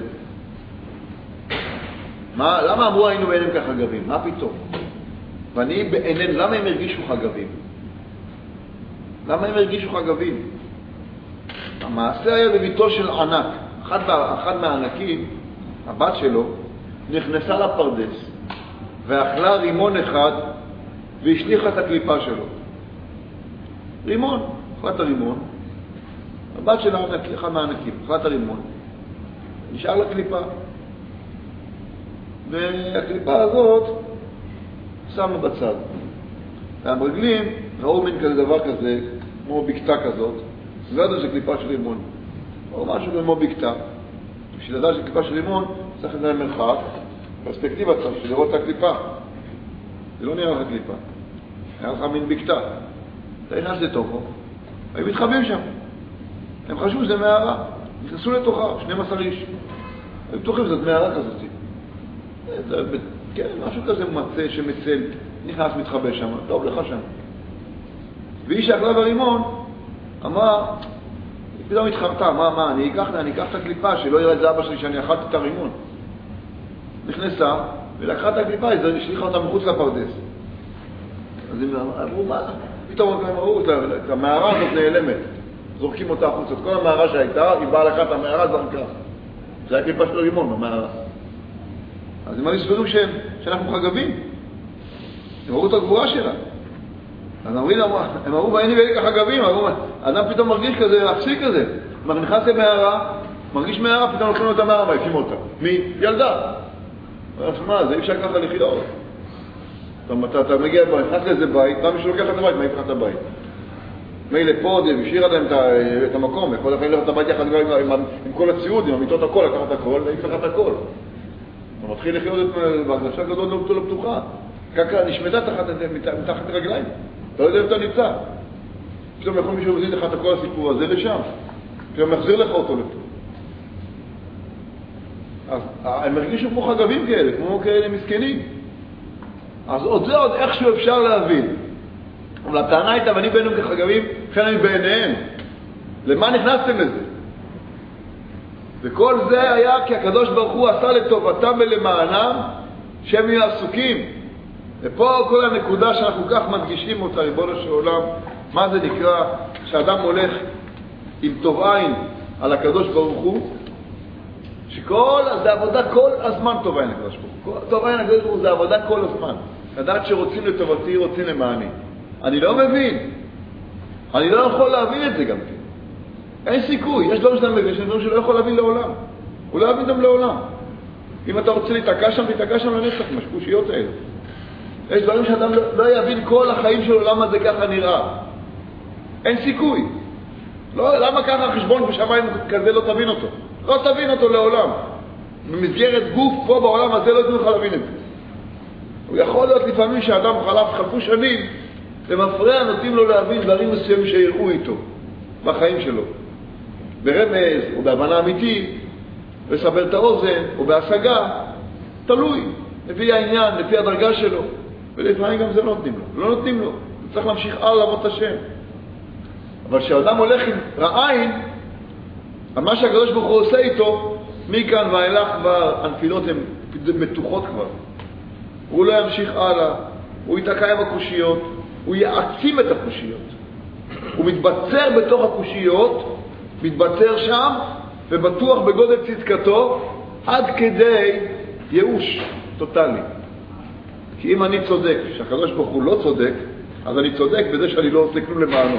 למה אמרו היינו בעיניהם כחגבים? מה פתאום? ואני בעיניהם, למה הם הרגישו חגבים? למה הם הרגישו חגבים? המעשה היה בביתו של ענק. אחד מהענקים, הבת שלו, נכנסה לפרדס ואכלה רימון אחד והשליחה את הקליפה שלו. רימון, אכלה את הרימון. הבת של הענק, אחד מהענקים, אכלה את הרימון. נשאר לה קליפה. והקליפה הזאת שמה בצד. והמרגלים ראו מין כזה דבר כזה, כמו בקתה כזאת, לא ידעו שקליפה של רימון, או משהו כמו בקתה. בשביל לדעת שקליפה של רימון, צריך לדעת מרחק, פרספקטיבה צריך, בשביל לראות את הקליפה. זה לא נראה לך קליפה, היה לך מין בקתה. אתה נכנס לתוכו, היו מתחבאים שם. הם חשבו שזה מערה, נכנסו לתוכה, 12 איש. היו בטוחים שזאת מערה כזאת. כן, משהו כזה מצא שמצל, נכנס מתחבא שם, טוב לך שם. ואיש שאכלה ברימון, אמר, פתאום התחרטה, מה, אני אקח את הקליפה, שלא יראה את זה אבא שלי שאני אכלתי את הרימון. נכנסה, ולקחה את הקליפה, היא השליחה אותה מחוץ לפרדס. אז הם אמרו, מה? פתאום הם אמרו, את המערה הזאת נעלמת. זורקים אותה החוצה. כל המערה שהייתה, היא באה לקחת את המערה, זרקה. זה היה קליפה של הרימון, במערה. אז הם הסבירו שאנחנו חגבים. הם ראו את הגבורה שלה. אז הם אמרו, ואיני ואיני כחגבים. האדם פתאום מרגיש כזה, אפסי כזה. כלומר, נכנס למערה, מרגיש מערה, פתאום לוקחים לו את המערה, מעיפים אותה. מי? ילדה. מה, זה אי אפשר ככה לחיות. אתה מגיע לבית, נכנס לאיזה בית, למה מישהו לוקח את הבית, מעיף לך את הבית. מילא פה, זה השאיר עליהם את המקום, יכול לכם ללכת את הבית יחד עם כל הציוד, עם המיטות הכל, לקחת הכל, להעיף לך את הכל. הוא מתחיל לחיות את בהרגשה גדול לא פתוחה. קרקע נשמדה מתחת רגליים. אתה לא יודע אם אתה נמצא. פתאום יכול מישהו להזיז לך את כל הסיפור הזה לשם. פתאום מחזיר לך אותו לפה. אז הם הרגישו כמו חגבים כאלה, כמו כאלה מסכנים. אז עוד זה עוד איכשהו אפשר להבין. אבל הטענה הייתה, ואני ביניהם כחגבים, לכן אני בעיניהם. למה נכנסתם לזה? וכל זה היה כי הקדוש ברוך הוא עשה לטובתם ולמענם שהם יהיו עסוקים. ופה כל הנקודה שאנחנו כך מדגישים אותה, ריבונו של עולם, מה זה נקרא שאדם הולך עם טוב עין על הקדוש ברוך הוא, זה עבודה כל הזמן טוב עין הקדוש ברוך הוא. טוב עין הקדוש ברוך הוא זה עבודה כל הזמן. לדעת שרוצים לטובתי, רוצים למעני. אני לא מבין. אני לא יכול להבין את זה גם כן. אין סיכוי, יש דברים שאתה מבין, יש דברים שלא יכול להבין לעולם. הוא לא יבין אותם לעולם. אם אתה רוצה להתעקש שם, תתעקש שם לנצח, עם השקושיות האלה. יש דברים שאדם לא יבין כל החיים של עולם הזה ככה נראה. אין סיכוי. לא, למה ככה החשבון בשמיים כזה לא תבין אותו? לא תבין אותו לעולם. במסגרת גוף פה בעולם הזה לא יתנו לך להבין את זה. הוא יכול להיות לפעמים שאדם חלפו שנים, למפרע נותנים לו להבין דברים מסוימים שיראו איתו בחיים שלו. ברמז, או בהבנה אמיתית, לסבר את האוזן, או בהשגה, תלוי, לפי העניין, לפי הדרגה שלו. ולפעמים גם זה לא נותנים לו. לא נותנים לו. צריך להמשיך הלאה לעבוד את השם. אבל כשאדם הולך עם רעין, מה שהקדוש ברוך הוא עושה איתו, מכאן ואילך כבר, הנפילות הן מתוחות כבר. הוא לא ימשיך הלאה, הוא יתקע עם הקושיות, הוא יעצים את הקושיות. הוא מתבצר בתוך הקושיות, מתבצר שם ובטוח בגודל צדקתו עד כדי ייאוש טוטלי. כי אם אני צודק, שהקדוש ברוך הוא לא צודק, אז אני צודק בזה שאני לא עושה כלום למענו.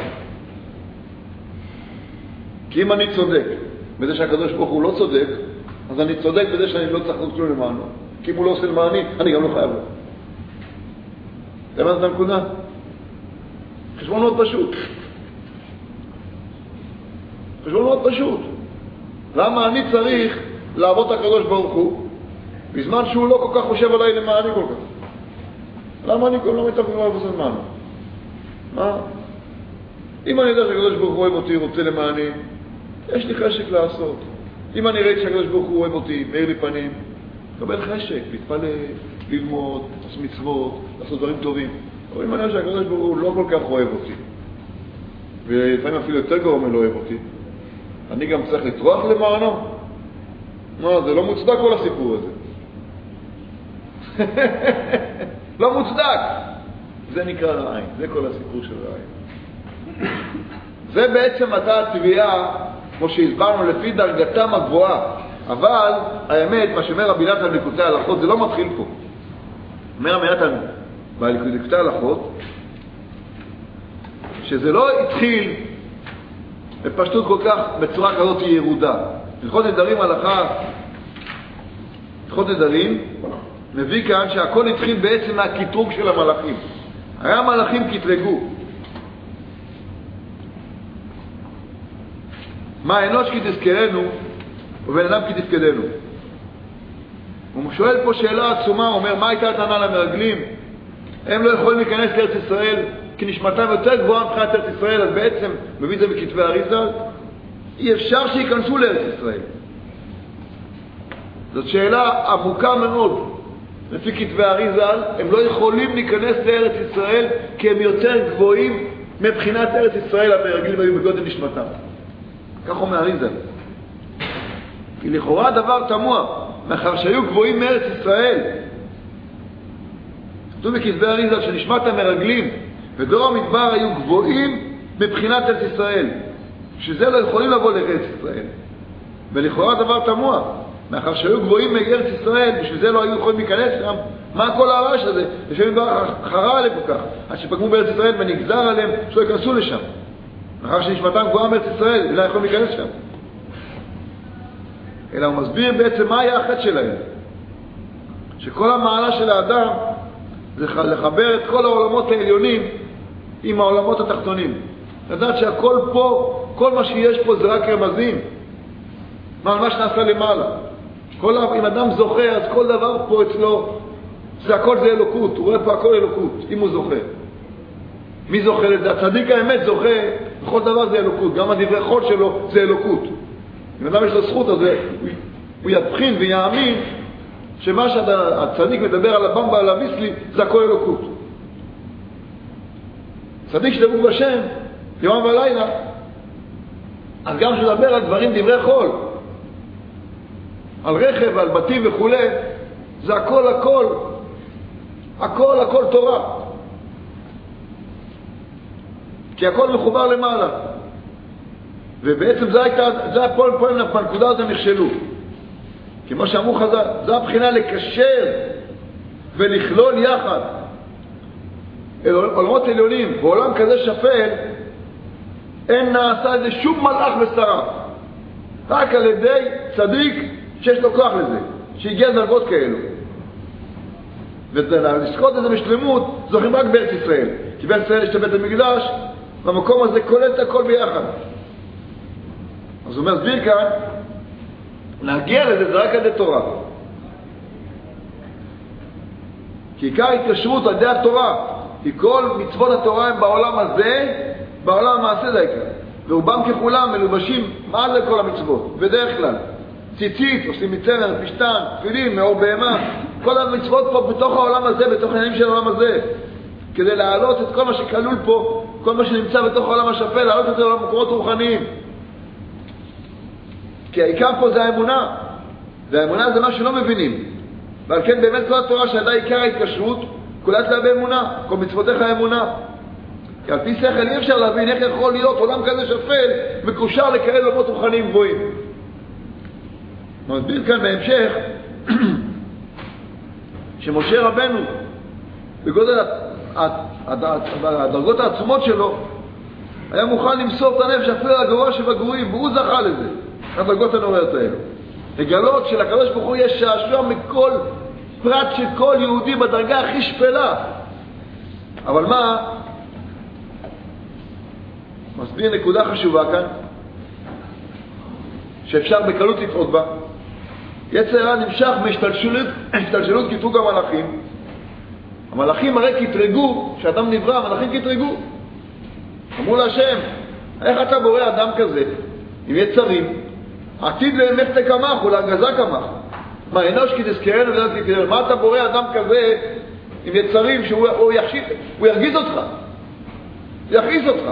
כי אם אני צודק בזה שהקדוש ברוך הוא לא צודק, אז אני צודק בזה שאני לא צריך לעשות כלום למענו. כי אם הוא לא עושה למעני, אני גם לא חייב לו. אתה הבנת את הנקודה? חשבון מאוד פשוט. חשבון מאוד פשוט. למה אני צריך לעבוד את הקדוש ברוך הוא בזמן שהוא לא כל כך חושב עליי למעני כל כך? למה אני לא מתאפשר לעבוד למענו? מה? אם אני יודע שהקדוש ברוך הוא אוהב אותי, רוצה למעני, יש לי חשק לעשות. אם אני ראיתי שהקדוש ברוך הוא אוהב אותי, מאיר לי פנים, קבל חשק, להתפלל, ללמוד, לעשות מצוות, לעשות דברים טובים. אבל אם אני יודע שהקדוש ברוך הוא לא כל כך אוהב אותי, ולפעמים אפילו יותר גרוע מלא אוהב אותי, אני גם צריך לטרוח למענו? לא, זה לא מוצדק כל הסיפור הזה. לא מוצדק. זה נקרא רעין, זה כל הסיפור של רעין. זה בעצם הייתה התביעה, כמו שהסברנו, לפי דרגתם הגבוהה. אבל האמת, מה שאומר רבי נתן בליקוטי ההלכות, זה לא מתחיל פה. אומר רבי נתן בליקוטי ההלכות, שזה לא התחיל בפשטות כל כך, בצורה כזאת ירודה. הלכות נדרים הלכה, הלכות נדרים, מביא כאן שהכל התחיל בעצם מהקטרוג של המלאכים. הרי המלאכים קטרגו. מה אנוש כי תזכרנו ובן אדם כי תפקדנו. הוא שואל פה שאלה עצומה, הוא אומר, מה הייתה הטענה למרגלים? הם לא יכולים להיכנס לארץ ישראל כי נשמתם יותר גבוהה מבחינת ארץ ישראל, אז בעצם מביא את זה בכתבי אריז"ל, אי אפשר שייכנסו לארץ ישראל. זאת שאלה עמוקה מאוד. לפי כתבי אריז"ל, הם לא יכולים להיכנס לארץ ישראל כי הם יותר גבוהים מבחינת ארץ ישראל, המרגלים היו בגודל נשמתם. כך אומר אריז"ל. כי לכאורה דבר תמוה, מאחר שהיו גבוהים מארץ ישראל, כתוב בכתבי אריז"ל שנשמת המרגלים ודור המדבר היו גבוהים מבחינת ארץ ישראל, שזה לא יכולים לבוא לארץ ישראל. ולכאורה דבר תמוה, מאחר שהיו גבוהים מארץ ישראל, בשביל זה לא היו יכולים להיכנס שם, מה כל הרעש הזה? ושהם חרה עליהם כל כך, עד שפגמו בארץ ישראל ונגזר עליהם שלא ייכנסו לשם. מאחר שנשמתם גבוהה מארץ ישראל, לא יכולים להיכנס שם. אלא הוא מסביר בעצם מה היה החטא שלהם. שכל המעלה של האדם זה לחבר את כל העולמות העליונים עם העולמות התחתונים. לדעת שהכל פה, כל מה שיש פה זה רק רמזים. מה שנעשה למעלה. אם אדם זוכה, אז כל דבר פה אצלו, זה הכל זה אלוקות. הוא רואה פה הכל אלוקות, אם הוא זוכה. מי זוכה לזה? הצדיק האמת זוכה, בכל דבר זה אלוקות. גם הדברי חול שלו זה אלוקות. אם אדם יש לו זכות, אז הוא יבחין ויאמין שמה שהצדיק מדבר על הבמבה, על הביסלי, זה הכל אלוקות. צדיק שדבוק בשם, יום ולילה, אז גם שדבר על דברים דברי חול, על רכב, על בתים וכו', זה הכל תורה. כי הכל מחובר למעלה. ובעצם זה פה בנקודה הזאת נכשלו. כמו שאמרו חז"ל, זה הבחינה לקשר ולכלול יחד עולמות עליונים בעולם כזה שפל. אין נעשה איזה שום מלאך ושרף, רק על ידי צדיק שיש לו כוח לזה, שהגיע לדרגות כאלו. ולזכות את זה בשלמות זוכים רק בארץ ישראל, כי בארץ ישראל יש את בית המקדש, והמקום הזה כולל את הכל ביחד. אז הוא מסביר כאן, להגיע לזה זה רק על ידי תורה. כי עיקר ההתקשרות על ידי התורה, כי כל מצוות התורה הם בעולם הזה, בעולם המעשה זה העיקר. ורובם ככולם מלובשים, מה זה כל המצוות? בדרך כלל, ציצית, עושים מצמר, פשטן, תפילין, מאור בהמה, כל המצוות פה בתוך העולם הזה, בתוך העניינים של העולם הזה, כדי להעלות את כל מה שכלול פה, כל מה שנמצא בתוך העולם השפל, להעלות את זה למקומות רוחניים. כי העיקר פה זה האמונה, והאמונה זה מה שלא מבינים. ועל כן באמת כל התורה שהייתה עיקר ההתקשרות, כולת לה באמונה, כל מצוותיך האמונה. כי על פי שכל אי אפשר להבין איך יכול להיות עולם כזה שפל מקושר לכאלה עולמות רוחניים גבוהים. מסביר כאן בהמשך שמשה רבנו בגודל הדרגות העצומות שלו היה מוכן למסור את הנפש אפילו הגרוע שבגרועים, והוא זכה לזה, הדרגות הנוראות האלה. לגלות שלקדוש ברוך הוא יש שעשוע מכל פרט של כל יהודי בדרגה הכי שפלה. אבל מה? מסביר נקודה חשובה כאן שאפשר בקלות לפעוד בה. יצר הרע נמשך מהשתלשלות קטרוג המלאכים. המלאכים הרי קטרגו, כשאדם נברא המלאכים קטרגו, אמרו להשם, איך אתה בורא אדם כזה עם יצרים עתיד לאמך תקמח ולהגזה קמח, מה אנוש כי תזכרנו ולא תזכרנו, מה אתה בורא אדם כזה עם יצרים שהוא ירגיז אותך, יכעיס אותך.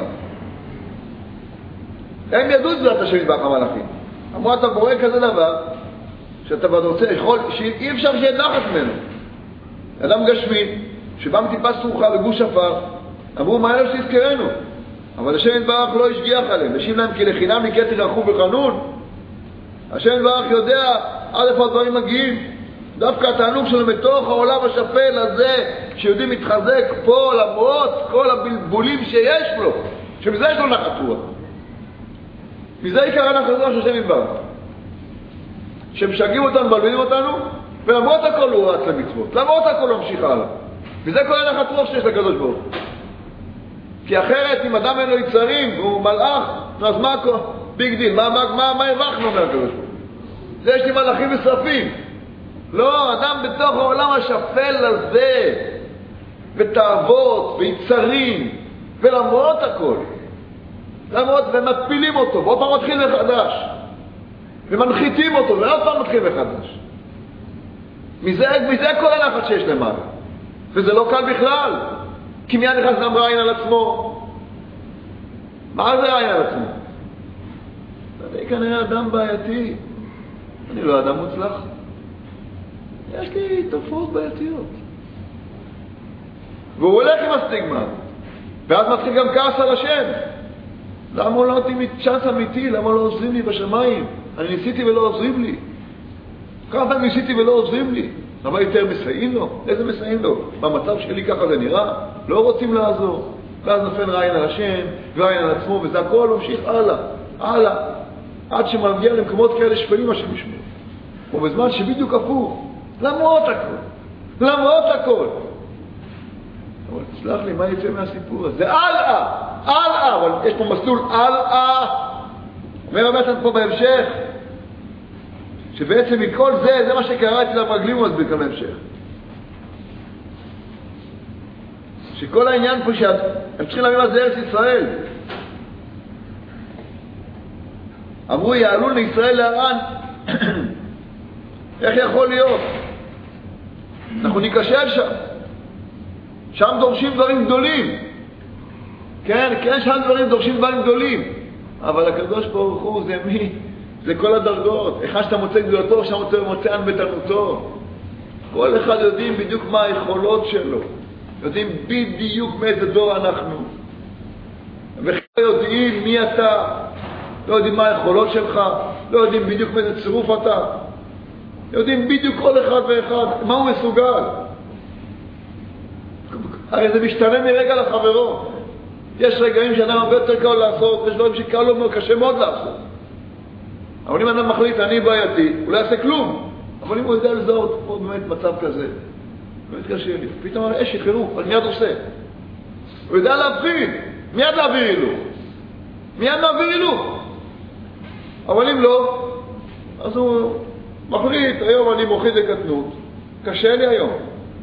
הם ידעו את זה את השם יתברך המלאכים, אמרו אתה בורא כזה דבר שאתה רוצה, שאי אפשר שיהיה נחת ממנו. אדם גשמי שבא מטיפה סרוחה וגוש עפר, אמרו מה אנוש תזכרנו, אבל השם יתברך לא השגיח עליהם, משיב להם כי לחינם מקטר ירחו בחנון. השם יתברך יודע עד איפה הדברים מגיעים. דווקא התענוג שלו מתוך העולם השפל הזה שיהודי מתחזק פה למרות כל הבלבולים שיש לו, שמזה יש לו נחת רוח. מזה עיקר הנחת רוח של השם יתברך, שמשגעים אותנו, מבלבלים אותנו, ולמרות הכל הוא רץ למצוות, למרות הכל הוא ממשיך הלאה. וזה כל הנחת רוח שיש לקדוש ברוך הוא. כי אחרת אם אדם אין לו יצרים והוא מלאך, אז מה ביג דיל? מה הרווחנו מהקדוש? זה יש לי מלאכים ושרפים. לא, אדם בתוך העולם השפל הזה בתאוות ויצרים, ולמרות הכל, למרות ומפילים אותו ועוד פעם מתחיל מחדש ומנחיתים אותו ועוד פעם מתחיל מחדש. מזה כל הלחץ שיש למעלה, וזה לא קל בכלל. כי מיד נכנס גם רעין על עצמו. מה זה רעין על עצמו? אני כנראה אדם בעייתי, אני לא אדם מוצלח, יש לי תופעות בעייתיות. והוא הולך עם הסטיגמה, ואז מתחיל גם כעס על השם. למה הוא לא נותן לי צ'אנס אמיתי? למה לא עוזרים לי בשמיים? אני ניסיתי ולא עוזרים לי. כמה פעמים ניסיתי ולא עוזרים לי. אבל יותר מסייעים לו? איזה מסייעים לו? במצב שלי ככה זה נראה? לא רוצים לעזור. ואז נופל רעין על השם, ורעין על עצמו, וזה הכל ממשיך הלאה. עד שמגיע למקומות כאלה שפלים השם ישמור. ובזמן שבדיוק הפוך, למרות הכל. אבל תסלח לי, מה יצא מהסיפור הזה? זה הלאה, אבל יש פה מסלול הלאה. אומר רבי פה בהמשך, שבעצם מכל זה מה שקרה אצל המרגלים, הוא מסביר כאן בהמשך. שכל העניין פה שהם צריכים להבין מה זה ארץ ישראל. אמרו יעלו לישראל להרן. איך יכול להיות? אנחנו ניקשל שם דורשים דברים גדולים. כן, שם דורשים דברים גדולים. אבל הקדוש ברוך הוא זה מי? זה כל הדרגות. אחד שאתה מוצא גדולתו, שאתה מוצא ענוותנותו. כל אחד יודעים בדיוק מה היכולות שלו. יודעים בדיוק מאיזה דור אנחנו. וכן יודעים מי אתה. לא יודעים מה היכולות שלך. לא יודעים בדיוק מאיזה צירוף אתה. יודעים בדיוק כל אחד ואחד מה הוא מסוגל. הרי זה משתנה מרגע לחברו. יש רגעים שאדם הרבה יותר קל לעשות, ויש דברים שקל לו קשה מאוד לעשות. אבל אם אדם מחליט, אני בעייתי, הוא לא יעשה כלום. אבל אם הוא יודע לזהות, פה באמת מצב כזה, באמת קשה לי. פתאום אש יחרו, אבל מיד עושה. הוא יודע להבחין, מיד להעביר אילו. אבל אם לא, אז הוא מחליט, היום אני מוחד לקטנות, קשה לי היום.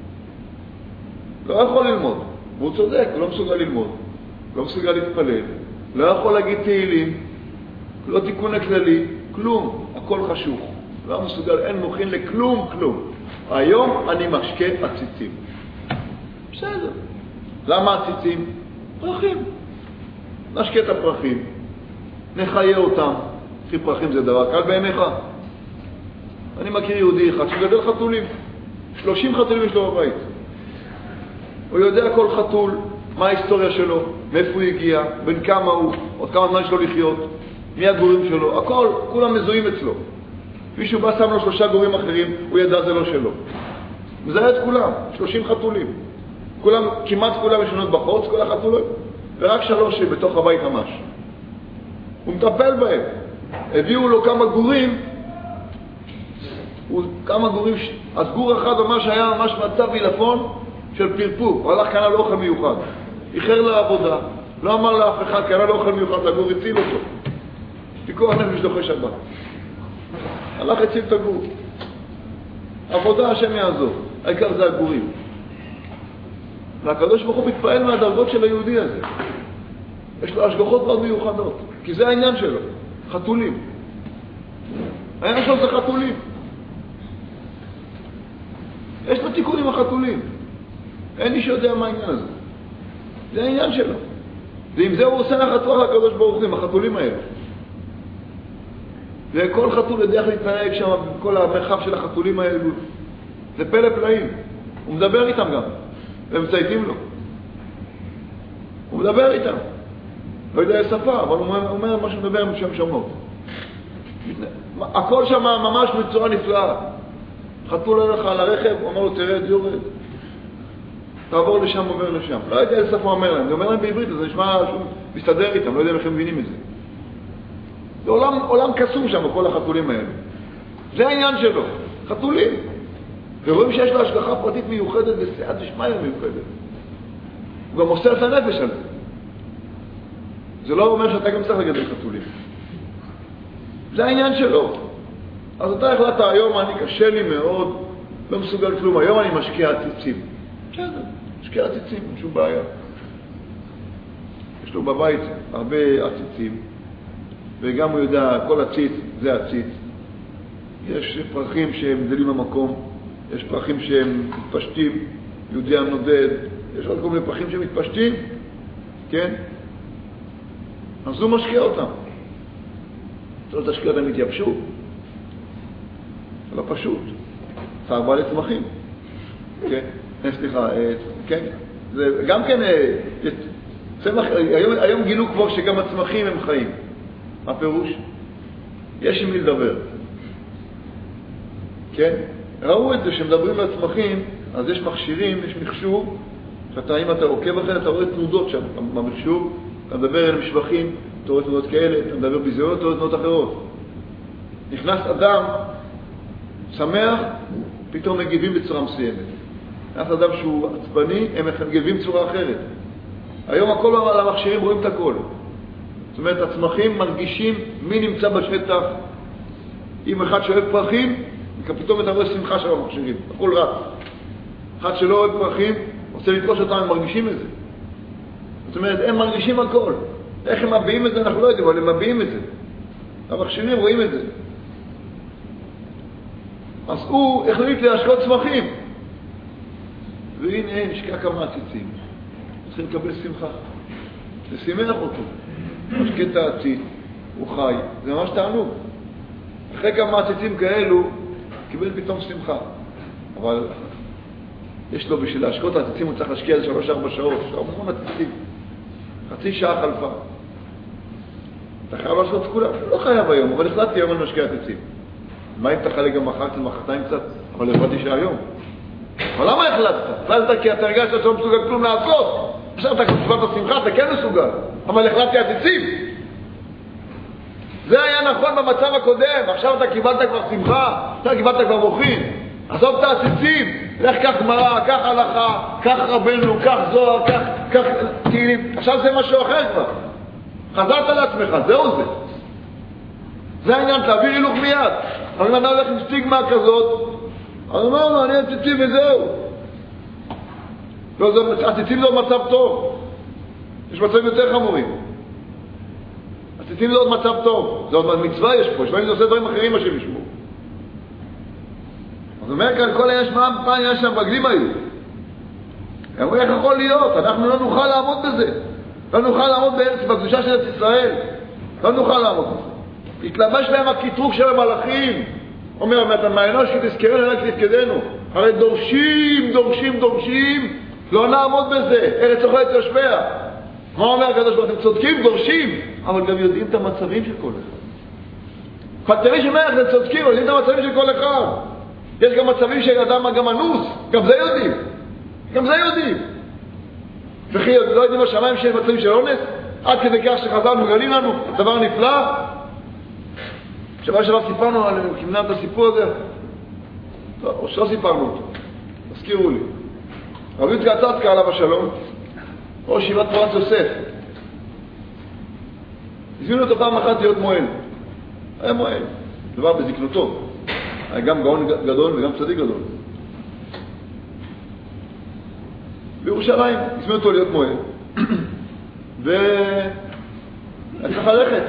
לא יכול ללמוד. והוא צודק, הוא לא מסוגל ללמוד. לא מסוגל להתפלל. לא יכול להגיד תהילים. לא תיקון הכללי. כלום. הכל חשוך. לא מסוגל, אין מוכין לכלום. היום אני משקה עציצים. בסדר. למה עציצים? פרחים. נשקה את הפרחים. נחיה אותם. כי פרחים זה דבר קל בעיניך. אני מכיר יהודי אחד שגדל חתולים. 30 חתולים יש לו בבית. הוא יודע כל חתול, מה ההיסטוריה שלו, מאיפה הוא הגיע, בין כמה הוא, עוד כמה זמן שלו לחיות, מי הגורים שלו, הכל, כולם מזוהים אצלו. מישהו בא שם לו 3 גורים אחרים, הוא ידע זה לא שלו. מזהה את כולם, 30 חתולים. כולם, כמעט כולם ישנות בחוץ, כל החתולות, ורק 3 בתוך הבית ממש. הוא מטפל בהם. הביאו לו כמה גורים, אז גור אחד ממש היה ממש מצב עילפון של פרפור. הוא הלך קנה לאוכל מיוחד. איחר לעבודה, לא אמר לאף אחד, קנה לאוכל מיוחד, לגור הציל אותו. פיקוח נפש דוחה שבת. הלך הציל את הגור. עבודה השם יעזור, העיקר זה הגורים. והקדוש ברוך הוא מתפעל מהדרגות של היהודי הזה. יש לו השגחות מאוד מיוחדות, כי זה העניין שלו, חתולים. העניין שלו זה חתולים. יש לו תיקון עם החתולים. אין מי שיודע מה העניין הזה. זה העניין שלו. ועם זה הוא עושה נחתוח לקדוש ברוך הוא עם החתולים האלה. וכל חתול יודע איך להתנהג שם, כל המרחב של החתולים האלו. זה פלא פלאים. הוא מדבר איתם גם. והם מצייתים לו. הוא מדבר איתם. לא יודע שפה, אבל הוא אומר מה שמדבר עם שם שמות. הכל שם ממש בצורה נפלאה. חתול הולך על הרכב, הוא אומר לו תרד, יורד. תעבור לשם, עובר לשם. לא יודע איזה שפה הוא אומר להם. זה אומר להם בעברית, אז זה נשמע שהוא מסתדר איתם, לא יודע איך הם מבינים את זה. זה עולם קסום שם, כל החתולים האלה. זה העניין שלו, חתולים. ורואים שיש לו השגחה פרטית מיוחדת וסייעת ושמיה מיוחדת. הוא גם מוסר את הנפש על זה. זה לא אומר שאתה גם צריך לגדל חתולים. זה העניין שלו. אז אתה החלטת, היום אני קשה לי מאוד, לא מסוגל כלום, היום אני משקיע עציצים. בסדר, משקיע עציצים, אין שום בעיה. יש לו בבית הרבה עציצים, וגם הוא יודע, כל עציץ זה עציץ. יש פרחים שהם גדלים במקום, יש פרחים שהם מתפשטים, יהודי הנודד, יש עוד כל מיני פרחים שמתפשטים, כן? אז הוא משקיע אותם. אתה לא תשקיע אותם יתייבשו. זה לא פשוט. צער בעלי צמחים. כן? סליחה, כן? זה גם כן, צמח, היום גילו כבר שגם הצמחים הם חיים. מה פירוש? יש עם מי לדבר. כן? ראו את זה שמדברים על צמחים, אז יש מכשירים, יש מחשוב, שאתה, אם אתה עוקב אחרי, אתה רואה תנודות שם במחשוב, אתה מדבר על משבחים, אתה רואה תנודות כאלה, אתה מדבר בזיונות, אתה רואה תנודות אחרות. נכנס אדם, שמח, פתאום מגיבים בצורה מסוימת. נכנס אדם שהוא עצבני, הם מגיבים בצורה אחרת. היום הכל על המכשירים רואים את הכל. זאת אומרת, הצמחים מרגישים מי נמצא בשטח. אם אחד שאוהב פרחים, פתאום אתה רואה שמחה של המכשירים, הכל רץ. אחד שלא אוהב פרחים, רוצה לתפוס אותם, הם מרגישים את זה. זאת אומרת, הם מרגישים הכל. איך הם מביאים את זה, אנחנו לא יודעים, אבל הם מביאים את זה. המכשירים רואים את זה. אז הוא החליט להשקות צמחים. והנה, נשקע כמה עציצים. צריכים לקבל שמחה. זה שימח אותו. משקה את העציץ, הוא חי. זה ממש תענוג. אחרי כמה עציצים כאלו, קיבל פתאום שמחה. אבל יש לו בשביל להשקות העציצים, הוא צריך להשקיע איזה 3-4 שעות. המון עציצים. חצי שעה חלפה. אתה חייב לעשות את כולם. לא חייב היום, אבל החלטתי היום על משקי עציצים. מה אם תחלק גם מחרתיים קצת? אבל החלטתי שהיום. אבל למה החלטת? החלטת כי אתה הרגשת שאתה לא מסוגל כלום לעשות. עכשיו אתה כבר בשמחה, אתה כן מסוגל. אבל החלטתי עציצים. זה היה נכון במצב הקודם. עכשיו אתה קיבלת כבר שמחה, אתה קיבלת כבר מוחין. עזוב את העציצים. לך כך גמרא, כך הלכה, כך רבנו, כך זוהר, כך תהילים. עכשיו זה משהו אחר כבר. חזרת לעצמך, זהו זה. זה העניין, תעביר הילוך מיד. אבל אני הולך עם סטיגמה כזאת, אז אמרנו, אני עציצים וזהו. לא, עציצים זה עוד מצב טוב. יש מצבים יותר חמורים. עציצים זה עוד מצב טוב. זה עוד מצווה יש פה. שבאים זה עושה דברים אחרים מה שהם ישמעו. אז אומר כאן, כל העניין פעם יש שם בגלים היו. הם אומרים, איך יכול להיות? אנחנו לא נוכל לעמוד בזה. לא נוכל לעמוד בארץ, בקדושה של ארץ ישראל. לא נוכל לעמוד בזה. התלבש להם הכיתרוק של המלאכים. אומר, מהאנוש שתזכרנו אלא כתפקדנו. הרי דורשים לא נעמוד בזה, ארץ אוכלת יושביה. מה אומר הקדוש ברוך הוא? אתם צודקים, דורשים, אבל גם יודעים את המצבים של כל אחד. תראי שמח, אתם צודקים, יודעים את המצבים של כל אחד. יש גם מצבים של אדם גם אנוס, גם זה יודעים. גם זה יודעים. וכי לא יודעים בשמיים שיש מצבים של אונס? עד כדי כך שחז"ל מגלים לנו דבר נפלא. שבוע שעבר סיפרנו עליהם, כמנם את הסיפור הזה. או שלא סיפרנו אותו. תזכירו לי. רבי יצחק צדקה עליו השלום, ראש ישיבת פורת יוסף. הזמינו אותו פעם אחת להיות מועל. היה מועל. דבר בזקנותו. היה גם גאון גדול וגם צדיק גדול. בירושלים, הזמינו אותו להיות מועל. והיה צריך ללכת.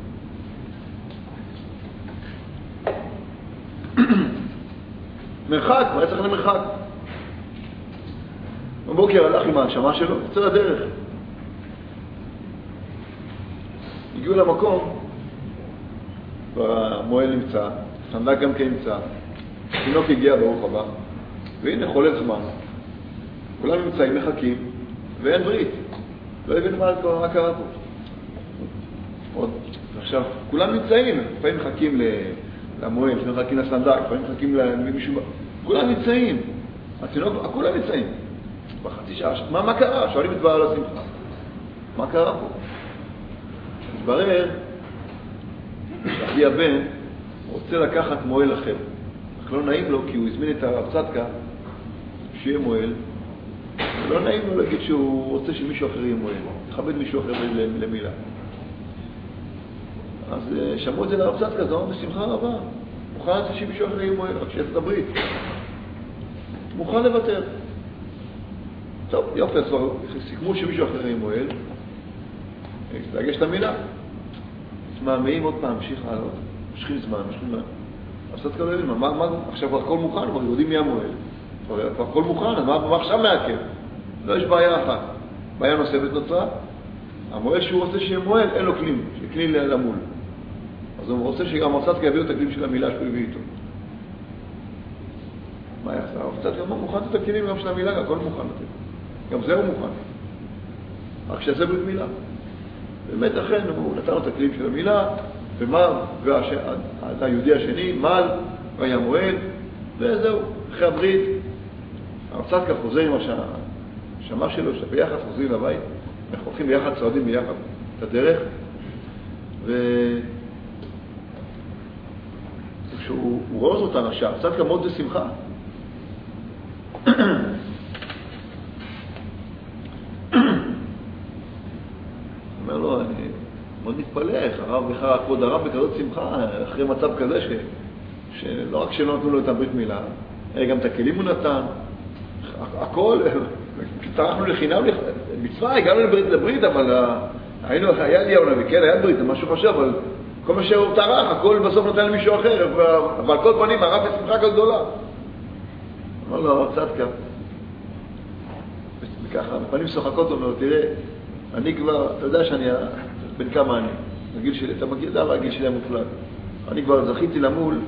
מרחק, הוא היה צריך למרחק. בבוקר הלך עם ההנשמה שלו, יצא לדרך. הגיעו למקום, והמועל נמצא, סנדק גם כן נמצא, תינוק הגיע ברוך הבא, והנה חולף זמן. כולם נמצאים, מחכים, ואין ברית. לא הבינו מה קרה פה. עוד, עכשיו, כולם נמצאים, לפעמים מחכים למועל, לפעמים מחכים לסנדק, לפעמים מחכים למישהו, כולם נמצאים. התינוק, כולם נמצאים. בחצי שעה, מה קרה? שואלים את בעל השמחה. מה קרה פה? התברר שאחי הבן רוצה לקחת מועל אחר. אך לא נעים לו, כי הוא הזמין את הרב צדקה שיהיה מועל, ולא נעים לו להגיד שהוא רוצה שמישהו אחר יהיה מועל. יכבד מישהו אחר למילה. אז שמעו את זה לרב צדקה, זה אמר בשמחה רבה. מוכן לזה שמישהו אחר יהיה מועל, רק שיעשה את הברית. מוכן לוותר. טוב, יופי, אז כבר סיכמו שמישהו אחר יהיה מועל, להגש את המילה. מעמיים עוד פעם, המשיך הלאה, משכים זמן. אז קצת לא יודעים, עכשיו כבר הכל מוכן, כבר יודעים מי המועל. כבר הכל מוכן, אז מה עכשיו מעכב? לא, יש בעיה אחת. בעיה נוספת נוצרה, המועל שהוא רוצה שיהיה מועל, אין לו כלים, כלי למול. אז הוא רוצה שגם הרצת יביאו את הכלים של המילה שהוא הביא איתו. מה יחסה? הרצת גם מוכן את הכלים גם של המילה, הכל מוכן לתת. גם זה הוא מוכן. רק שזה ברית מילה. באמת אכן הוא נתן לו את הכלים של המילה, והיהודי השני, מל, והיה מועל, וזהו, אחרי הברית. הרצת כך חוזר עם השמה שלו, שביחד חוזרים לבית, אנחנו הולכים ביחד, צועדים ביחד את הדרך, וכשהוא רואה זאת אנשה, קצת כמות בשמחה. אומר לו, אני מאוד מתפלא, כבוד הרב בכזאת שמחה, אחרי מצב כזה שלא רק שלא נתנו לו את הברית מילה, גם את הכלים הוא נתן, הכל, טרחנו לחינם, מצווה, הגענו לברית, אבל היה לי העונה, וכן, היה ברית, זה משהו חשוב, אבל כל מה שהוא טרח, הכל בסוף נתן למישהו אחר, אבל כל פנים, הרב בשמחה כל גדולה. אמר לו, צדקה. וככה, בפנים שוחקות, אומר, תראה, אני כבר, אתה יודע שאני, בין כמה אני, הגיל שלי, אתה מכיר, הגיל שלי המופלג. אני כבר זכיתי למול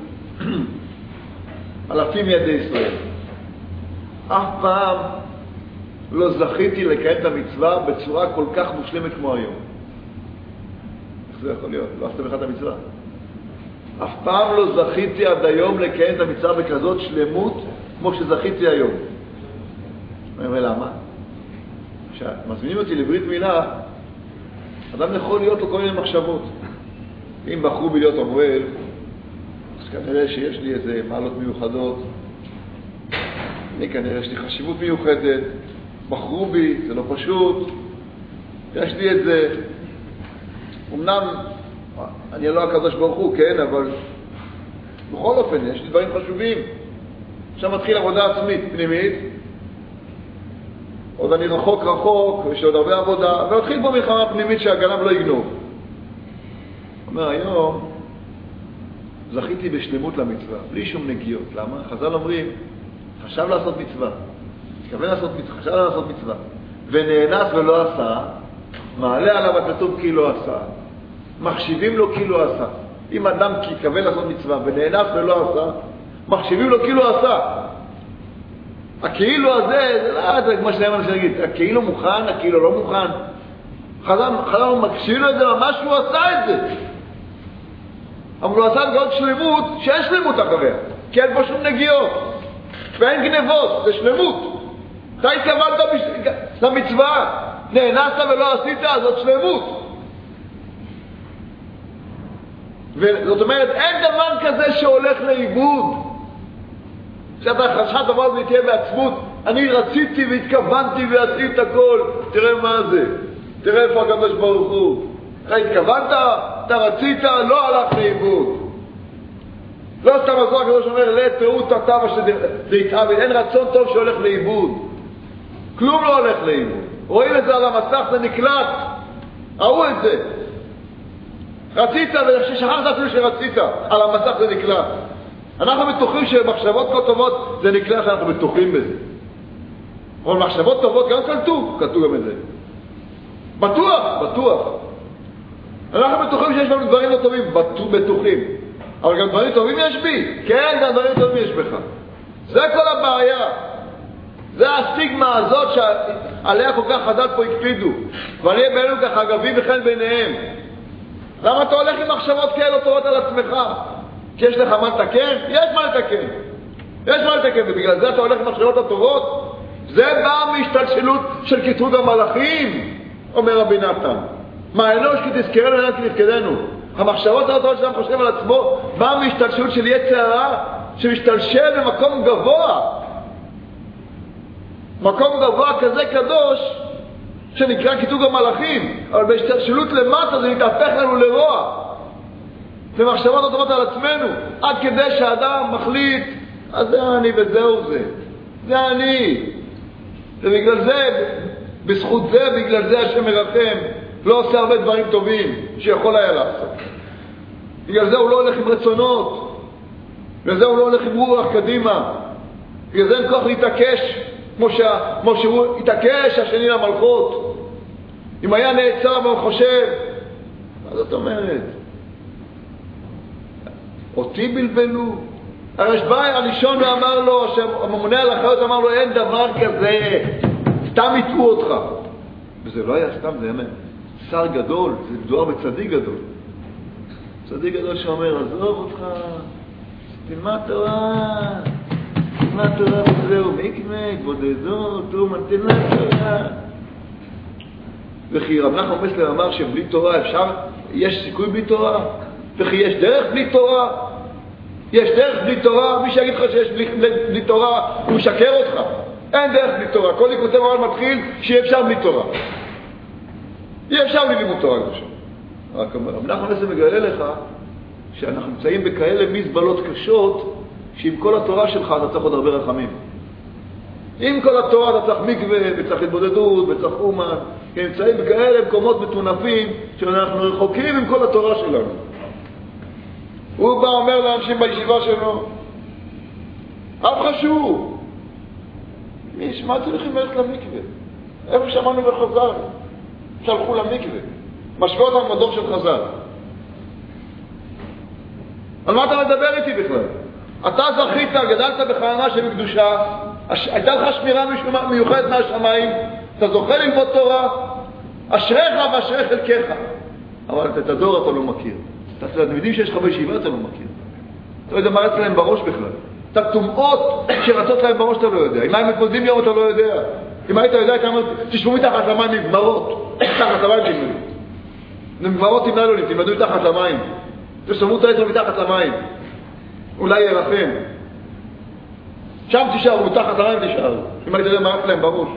אלפים מידי ישראל. אף פעם לא זכיתי לקיים את המצווה בצורה כל כך מושלמת כמו היום. איך זה יכול להיות? לא עשתם אחד את המצווה. אף פעם לא זכיתי עד היום לקיים את המצווה בכזאת שלמות כמו שזכיתי היום. אני אומר, למה? כשמזמינים אותי לברית מילה, אדם יכול להיות לו כל מיני מחשבות. אם בחרו בי להיות המועל, אז כנראה שיש לי איזה מעלות מיוחדות. אני כנראה יש לי חשיבות מיוחדת. בחרו בי, זה לא פשוט. יש לי את זה. אמנם, אני לא הקדוש ברוך הוא, כן, אבל בכל אופן, יש לי דברים חשובים. עכשיו מתחיל עבודה עצמית, פנימית. עוד אני רחוק, יש עוד הרבה עבודה, והתחיל פה מלחמה פנימית שהגנב לא יגנוב. אומר, היום זכיתי בשלמות למצווה, בלי שום נגיעות. למה? חז"ל אומרים, חשב לעשות מצווה, חשב לעשות מצווה, ונאנס ולא עשה, מעלה עליו הכתוב כי לא עשה, מחשיבים לו כי לא עשה. אם אדם התכוון לעשות מצווה ונאנס ולא עשה, מחשיבים לו כי לא עשה. הכאילו הזה, זה לא, זה כמו שלהם אנשים להגיד, הכאילו מוכן, הכאילו לא מוכן. חז"ל מקשיבים לו את זה, ממש הוא עשה את זה. אבל הוא עשה גאות שלמות, שאין שלמות אחריה, כי אין פה שום נגיעות, ואין גנבות, זה שלמות. אתה התכוונת למצווה, נהנסת ולא עשית, זאת שלמות. וזאת אומרת, אין דבר כזה שהולך לאיבוד. שאתה חשת דבר הזה תהיה בעצמות, אני רציתי והתכוונתי ועשיתי את הכל, תראה מה זה, תראה איפה הקדוש ברוך הוא. אתה התכוונת, אתה רצית, לא הלך לאיבוד. לא סתם הזוהר הקדוש אומר, לתאות הטבע שדהתאבד, אין רצון טוב שהולך לאיבוד. כלום לא הולך לאיבוד. רואים את זה על המסך, זה נקלט. ראו את זה. רצית, וששכחת אפילו שרצית, על המסך זה נקלט. אנחנו בטוחים שמחשבות כה טובות זה נקלט, אנחנו בטוחים בזה. אבל מחשבות טובות גם קלטו גם את זה. בטוח. אנחנו בטוחים שיש לנו דברים לא טובים, בטוחים. אבל גם דברים טובים יש בי. כן, גם דברים טובים יש בך. זה כל הבעיה. זה הסטיגמה הזאת שעליה כל כך חז"ל פה הקפידו. ואני בינינו ככה אגבי וכן ביניהם. למה אתה הולך עם מחשבות כאלה טובות על עצמך? כי יש לך מה לתקן? יש מה לתקן. ובגלל זה אתה הולך עם מחשבות הטובות? זה בא מהשתלשלות של קטרוג המלאכים, אומר רבי נתן. מה אנוש כי תזכרנו עלינו כי נפקדנו. המחשבות הטובות שאדם חושב על עצמו בא מהשתלשלות של יצר הרע שמשתלשל במקום גבוה. מקום גבוה כזה קדוש שנקרא קטרוג המלאכים, אבל בהשתלשלות למטה זה מתהפך לנו לרוע. למחשבות הטובות על עצמנו, עד כדי שהאדם מחליט, אז זה אני וזהו זה. זה אני. ובגלל זה, בזכות זה, בגלל זה השם מרחם, לא עושה הרבה דברים טובים שיכול היה לעשות. בגלל זה הוא לא הולך עם רצונות. בגלל זה הוא לא הולך עם רוח קדימה. בגלל זה אין כוח להתעקש, כמו שהוא התעקש השני למלכות. אם היה נעצר והוא חושב, מה זאת אומרת? אותי בלבלו. הרשב"י הראשון ואמר לו, הממונה על החיות אמר לו, אין דבר כזה, סתם יטעו אותך. וזה לא היה סתם, זה היה שר גדול, זה מדובר בצדיק גדול. צדיק גדול שאומר, עזוב אותך, תלמד תורה וזהו, מקמק, בודדות, תלמד תורה. וכי רב נחמן מסלר אמר שבלי תורה יש סיכוי בלי תורה? וכי יש דרך בלי תורה? יש דרך בלי תורה? מי שיגיד לך שיש בלי תורה, הוא משקר אותך. אין דרך בלי תורה. כל ליקוטי מוהר"ן מתחיל שיהיה אפשר בלי תורה. יהיה אפשר בלי לימוד תורה. רק רב נחמן מסלר מגלה לך שאנחנו נמצאים בכאלה מזבלות קשות, שעם כל התורה שלך אתה צריך עוד הרבה רחמים. עם כל התורה אתה צריך מקווה, וצריך התבודדות, וצריך אומן, כי נמצאים בכאלה מקומות מטונפים, שאנחנו רחוקים עם כל התורה שלנו. הוא בא אומר לאנשים בישיבה שלו, אף חשוב, מי ישמע צריכים ללכת למקווה? איפה שמענו בחז"ל? שלחו למקווה. משווה אותם מדור של חז"ל. על מה אתה מדבר איתי בכלל? אתה זכית, גדלת בחננה שבקדושה, הייתה לך שמירה מיוחדת מהשמיים, אתה זוכה ללמוד תורה, אשריך ואשרי חלקך. אבל את הדור אתה לא מכיר. אתה יודעים שיש לך בישיבה, אתה לא מכיר. אתה לא יודע מה רץ להם בראש בכלל. את הטומאות שרצות להם בראש אתה לא יודע. אם הם מתמודדים יום אתה לא יודע. אם היית יודע, אתה אומר, תשמעו מתחת למים מגמרות. מתחת למים תלמדו. מגמרות תמנעו לי, תלמדו מתחת למים. תשמעו את היתר מתחת למים. אולי ירחם. שם תישארו, מתחת למים תישארו. אם היית יודע מה רץ להם בראש.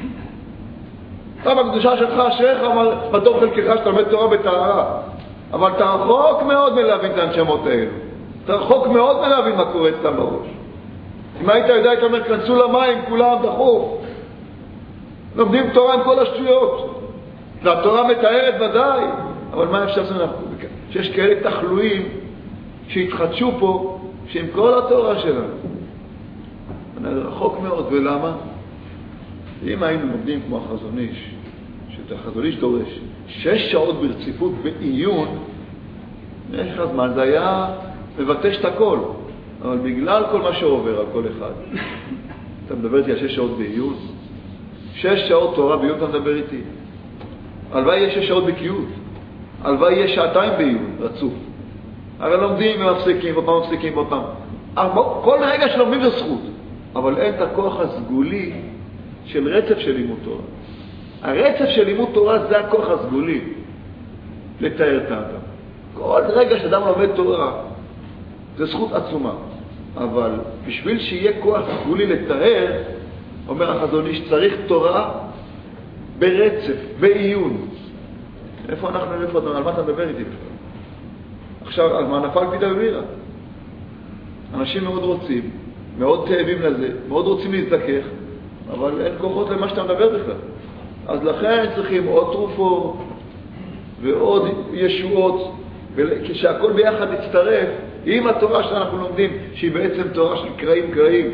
אתה בקדושה שלך, אשריך, בתור חלקך שאתה לומד תורה בטהרה. אבל אתה רחוק מאוד מלהבין את הנשמות האלו. אתה רחוק מאוד מלהבין מה קורה אצלם בראש. אם היית יודע, היית אומר, כנסו למים, כולם דחוף. לומדים תורה עם כל השטויות. והתורה מתארת ודאי. אבל מה אפשר לעשות? שיש כאלה תחלואים שהתחדשו פה, שעם כל התורה שלנו. אני רחוק מאוד, ולמה? אם היינו לומדים כמו החזון איש, שהחזון איש דורש 6 שעות ברציפות בעיון, יש לך זמן, זה היה מבטש את הכל. אבל בגלל כל מה שעובר על כל אחד, אתה מדבר איתי על 6 שעות בעיון? 6 שעות תורה בעיון אתה מדבר איתי? הלוואי יהיה 6 שעות בקיאות. הלוואי יהיה 2 שעות בעיון, רצוף. הרי לומדים ומפסיקים, ופעם מפסיקים, ופעם. כל רגע שלומדים זה זכות. אבל אין את הכוח הסגולי של רצף של לימוד תורה. הרצף של לימוד תורה זה הכוח הסגולי לתאר את האדם. כל רגע שאדם לומד תורה זה זכות עצומה. אבל בשביל שיהיה כוח סגולי לתאר, אומר החזון איש, צריך תורה ברצף, בעיון. איפה אנחנו, על מה אתה מדבר איתי בכלל? עכשיו, על מה נפל פיתה ובירה? אנשים מאוד רוצים, מאוד תאבים לזה, מאוד רוצים להזדכך, אבל אין כוחות למה שאתה מדבר בכלל. אז לכן צריכים עוד תרופות ועוד ישועות, כשהכל ביחד יצטרף עם התורה שאנחנו לומדים, שהיא בעצם תורה של קראים.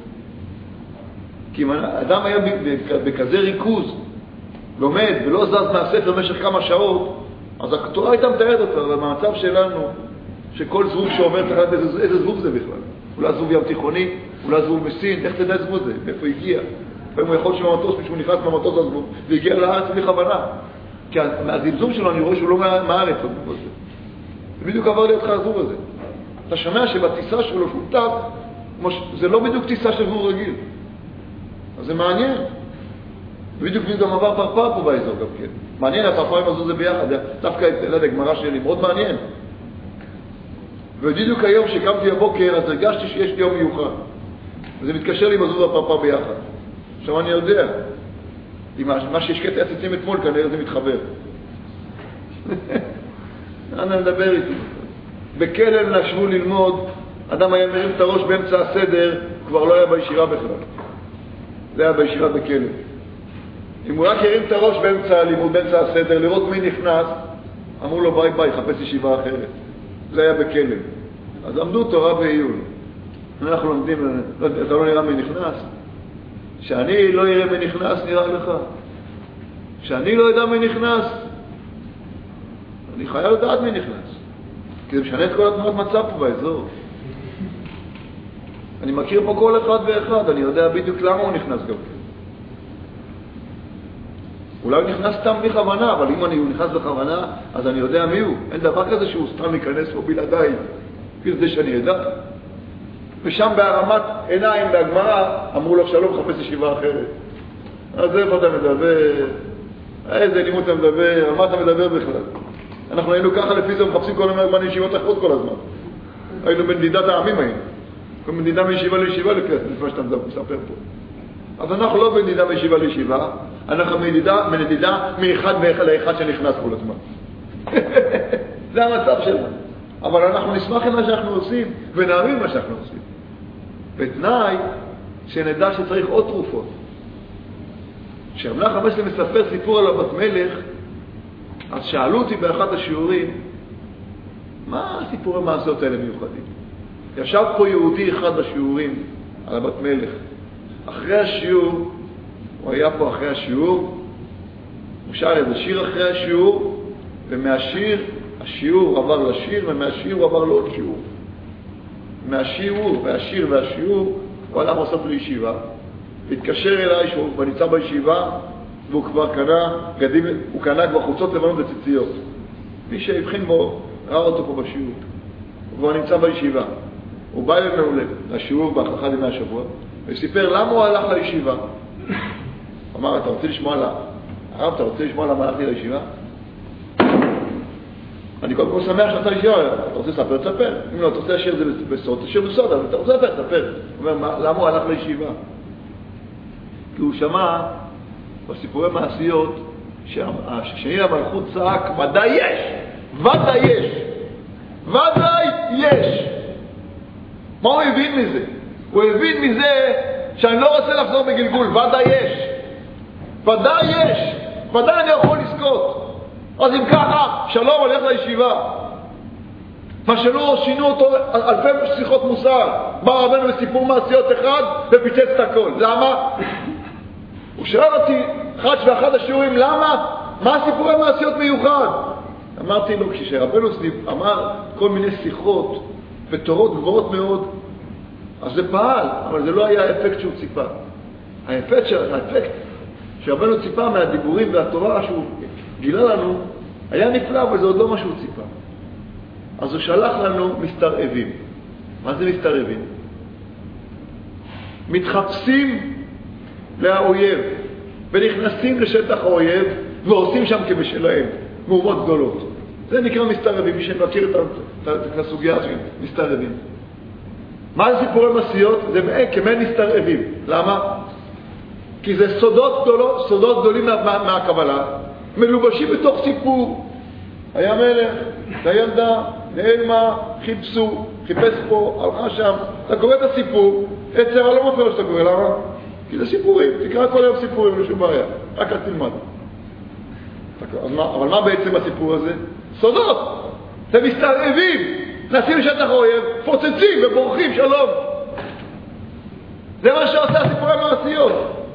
כי אם אדם היה בכזה ריכוז, לומד ולא זז מהספר במשך כמה שעות, אז התורה הייתה מתארת אותה. אבל במצב שלנו, שכל זבוב שאומר צריך לדעת איזה זבוב זה בכלל. אולי זבוב ים תיכוני, אולי זבוב מסין, איך תדע איזה זבוב זה, מאיפה הגיע? לפעמים הוא יכול שבמטוס, מישהו נכנס במטוס הזבוב, והגיע לארץ בלי כוונה. כי מהזלזום שלו אני רואה שהוא לא מהארץ הזבוב הזה. זה בדיוק עבר לידך הזבוב הזה. אתה שומע שבטיסה שלו שהוא טס, זה לא בדיוק טיסה של זבוב רגיל. אז זה מעניין. בדיוק גם עבר פרפר פה באזור גם כן. מעניין, הפרפרים הזו זה ביחד. דווקא את הגמרא שלי, מאוד מעניין. ובדיוק היום שקמתי בבוקר, אז הרגשתי שיש לי יום מיוחד. וזה מתקשר לי בזוז הפרפר ביחד. עכשיו אני יודע, עם מה שהשקעתי עצצים אתמול, כנראה זה מתחבר. אני מדבר איתי. בכלם נשבו ללמוד, אדם היה מרים את הראש באמצע הסדר, כבר לא היה בישיבה בכלל. זה היה בישיבה בכלם. אם הוא רק ירים את הראש באמצע הלימוד, באמצע הסדר, לראות מי נכנס, אמרו לו ביי, חפש ישיבה אחרת. זה היה בכלם. אז עמדו תורה בעיון. אנחנו לומדים, אתה לא נראה מי נכנס? שאני לא יראה מי נכנס, נראה לך. שאני לא יודע מי נכנס, אני חייב לדעת מי נכנס. כי זה משנה את כל התנועת מצב פה באזור. אני מכיר פה כל אחד ואחד, אני יודע בדיוק למה הוא נכנס גם כן. אולי הוא נכנס סתם בכוונה, אבל אם הוא נכנס בכוונה, אז אני יודע מי הוא. אין דבר כזה שהוא סתם להיכנס פה בלעדיי, כאילו זה שאני יודע. ושם בהרמת עיניים בהגמרא, אמרו לו שלום, חפש ישיבה אחרת. אז איפה אתה מדבר? איזה לימוד אתה מדבר? על מה אתה מדבר בכלל? אנחנו היינו ככה לפי זה מחפשים כל הזמן ישיבות אחרות כל הזמן. היינו בנדידת העמים היינו. בנדידה מישיבה לישיבה לפני שאתה מספר פה. אז אנחנו לא בנדידה מישיבה לישיבה, אנחנו בנדידה מאחד לאחד שנכנס כל הזמן. זה המצב שלנו. אבל אנחנו נשמח עם מה שאנחנו עושים, ונאמין מה שאנחנו עושים. בתנאי שנדע שצריך עוד תרופות. כשהמלאך המסלם מספר סיפור על הבת מלך, אז שאלו אותי באחד השיעורים, מה הסיפור המעשיות האלה מיוחדים? ישב פה יהודי אחד בשיעורים על הבת מלך. אחרי השיעור, הוא היה פה אחרי השיעור, הוא שר איזה שיר אחרי השיעור, ומהשיר, השיעור עבר לשיר, ומהשיר הוא עבר לעוד שיעור. מהשיעור והשיר והשיעור, הוא הלך לעשות לישיבה, והתקשר אליי שהוא נמצא בישיבה, והוא כבר קנה גדים, הוא קנה כבר חוצות לבנות וציציות. מי שהבחין בו, ראה אותו פה בשיעור. והוא נמצא בישיבה. הוא בא אלינו לשיעור באחד ימי השבוע, וסיפר למה הוא הלך לישיבה. אמר, אתה רוצה לשמוע לה? הרב, אתה רוצה לשמוע למה הלכתי לישיבה? אני קודם כל שמח שאתה לישיבה, אתה רוצה לספר, תספר. אם לא, אתה רוצה לשיר את זה בסוד, תשיר בסוד, אבל אתה רוצה לספר, תספר. הוא אומר, למה הוא הלך לישיבה? כי הוא שמע בסיפורי מעשיות שהשני למלכות צעק, ודאי יש! ודאי יש! ודאי יש! מה הוא הבין מזה? הוא הבין מזה שאני לא רוצה לחזור בגלגול, ודאי יש! ודאי יש! ודאי אני יכול לזכות! אז אם ככה, שלום הולך לישיבה. מה שלא שינו אותו אלפי שיחות מוסר. בא רבנו בסיפור מעשיות אחד ופיצץ את הכל. למה? הוא שאל אותי, באחד השיעורים, למה? מה הסיפורי מעשיות מיוחד? אמרתי לו, כשרבנו אמר כל מיני שיחות ותורות גבוהות מאוד, אז זה פעל, אבל זה לא היה האפקט שהוא ציפה. האפקט שרבנו ציפה מהדיבורים והתורה שהוא גילה לנו, היה נפלא, אבל זה עוד לא מה שהוא ציפה. אז הוא שלח לנו מסתרעבים. מה זה מסתרעבים? מתחפשים לאויב, ונכנסים לשטח האויב, ועושים שם כבשלהם, מהומות גדולות. זה נקרא מסתרעבים, מי שמכיר את הסוגיה הזאת, מסתרעבים. מה זה סיפורי מעשיות? זה כמעין מסתרעבים. למה? כי זה סודות גדולים מהקבלה, מלובשים בתוך סיפור. היה מלך, הייתה ילדה, נעלמה, חיפש פה, הלכה שם. אתה קורא את הסיפור, עצר, לא מפריע שאתה קורא, למה? כי זה סיפורים, תקרא כל היום סיפורים, לא שום בעיה, רק אז תלמד. אבל מה בעצם הסיפור הזה? סודות, זה מסתרעבים, נשים לשטח האויב, פוצצים ובורחים, שלום. זה מה שעושה הסיפורי מעשיות.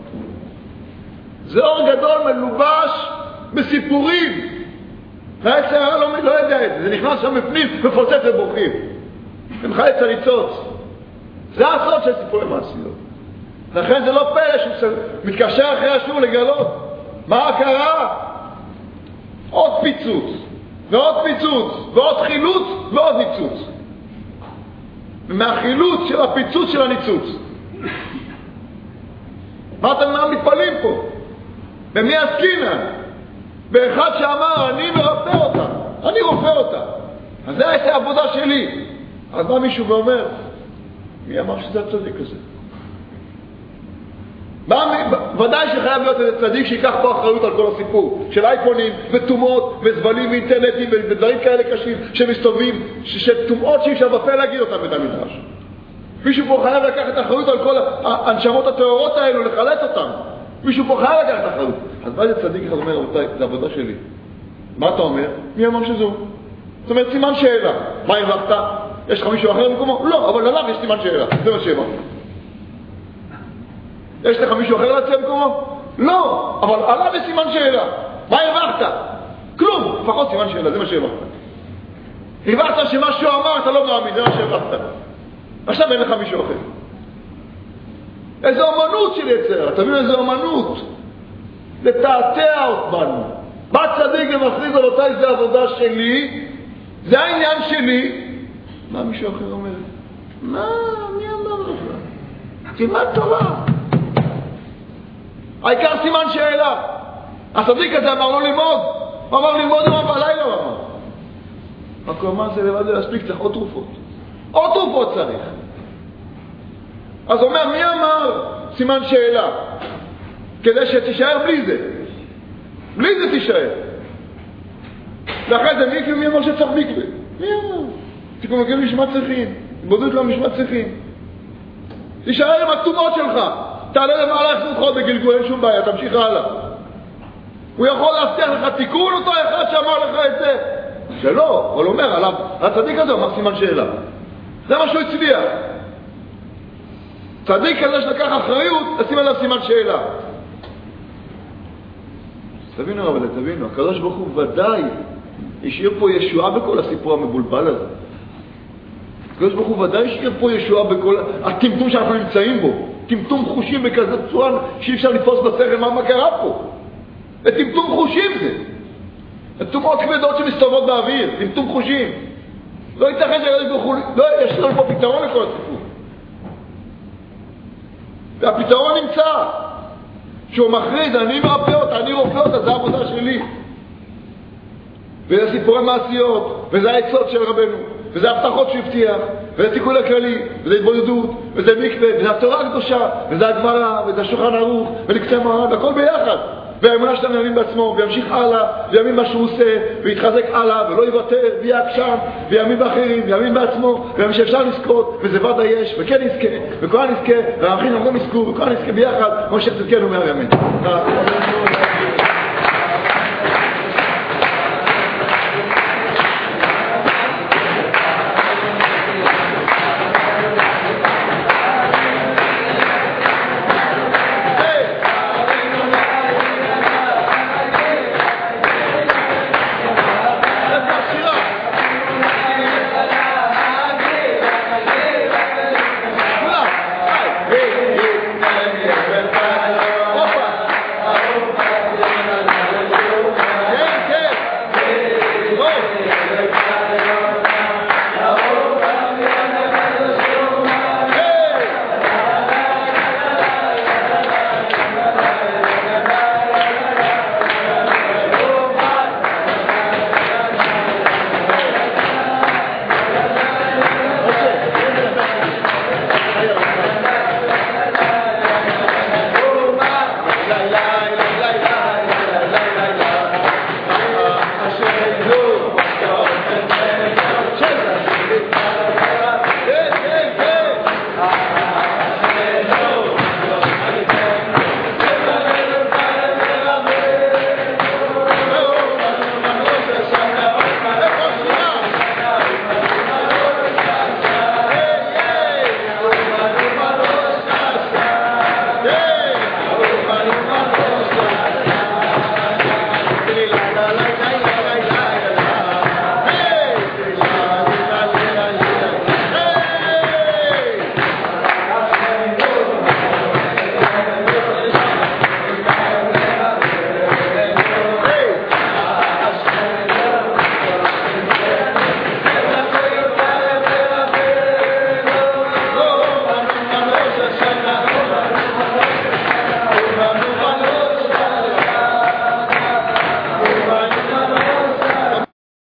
זה אור גדול מלובש בסיפורים. והעצר לא יודע את זה, זה נכנס שם בפנים ופוצץ ובורחים. הם חי צריצות. זה הסוד של סיפורי מעשיות. לכן זה לא פלא שהוא מתקשר אחרי השור לגלות. מה קרה? עוד פיצוץ, ועוד פיצוץ, ועוד חילוץ, ועוד ניצוץ. מהחילוץ של הפיצוץ של הניצוץ. מה אתם מתפלאים פה? במי עסקינן? באחד שאמר, אני מרפא אותה, אני רופא אותה. אז זה הייתה העבודה שלי. אז בא מישהו ואומר, מי אמר שזה הצדיק הזה? ודאי שחייב להיות איזה צדיק שיקח פה אחריות על כל הסיפור של אייפונים וטומאות וזבלים ואינטרנטים ודברים כאלה קשים שמסתובבים, שטומאות שאי אפשר בפה להגיד אותם בית המדרש. מישהו פה חייב לקחת אחריות על כל הנשמות הטהורות האלו, לחלץ אותם. מישהו פה חייב לקחת אחריות. אז בא איזה צדיק אחד אומר, רבותיי, זה עבודה שלי. מה אתה אומר? מי אמר שזו? זאת אומרת, סימן שאלה. מה הרווחת? יש לך מישהו אחר במקומו? לא, אבל עליו יש סימן שאלה. זה מה שאמר. יש לך מישהו אחר להציע במקומו? לא, אבל עליו יש סימן שאלה. מה הרווחת? כלום, לפחות סימן שאלה, זה מה שהרווחת. הרווחת שמה שהוא אמר, אתה לא מאמין, זה מה שהרווחת. עכשיו אין לך מישהו אחר. איזו אומנות של יצר, אתה מבין איזו אומנות? לתעתע אותנו. בא צדיק ומכריז על אותה, זה עבודה שלי, זה העניין שלי. מה מישהו אחר אומר? מה? מי אמר לך? סימן תורה. העיקר סימן שאלה. הצדיק הזה אמר לו ללמוד. הוא אמר ללמוד יום בלילה, הוא אמר. רק הוא אמר זה לבד להספיק, צריך עוד תרופות. עוד תרופות צריך. אז הוא אומר, מי אמר סימן שאלה? כדי שתישאר בלי זה. בלי זה תישאר. ואחרי זה מי אמר שצריך מקווה? מי אמר? תקום מגיע משמע צריכים. בודות לו משמע צריכים. תישאר עם התומות שלך. תעלה למעלה חסות בגלגול, אין שום בעיה, תמשיך הלאה. הוא יכול להבטיח לך תיקון אותו אחד שאמר לך את זה. זה לא, אבל הוא אומר עליו, הצדיק הזה אמר סימן שאלה. זה מה שהוא הצביע. צדיק כזה שלקח אחריות, תשים עליו סימן שאלה. תבינו אבל, תבינו, הקדוש ברוך הוא ודאי השאיר פה ישועה בכל הסיפור המבולבל הזה. הקדוש ברוך הוא ודאי השאיר פה ישועה בכל הטמטום שאנחנו נמצאים בו. טמטום חושים בכזה צורה שאי אפשר לתפוס בשכל מה קרה פה. זה טמטום חושים זה. זה טומאות כבדות שמסתובבות באוויר, טמטום חושים. לא ייתכן יש לנו פה פתרון לכל הסיפור. והפתרון נמצא. שהוא מכריז, אני מרפא אותה, אני רופא אותה, זה העבודה שלי. וזה סיפורי מעשיות, וזה העצות של רבנו, וזה הבטחות שהוא הבטיח, וזה תיקון הכללי, וזה התבודדות, וזה מקווה, וזה התורה הקדושה, וזה הגמרא, וזה השולחן ערוך, ולקצה מרן, הכל ביחד. והאמונה שאתה מאמין בעצמו, וימשיך הלאה, ויאמין מה שהוא עושה, ויתחזק הלאה, ולא יוותר, ויעקשם, ויאמין באחרים, ויאמין בעצמו, ויאמין שאפשר לזכות, וזה ודאי יש, וכן נזכה, וכהן נזכה, והאחרים גם יזכו, וכהן נזכה ביחד, כמו שצדקנו מהימין.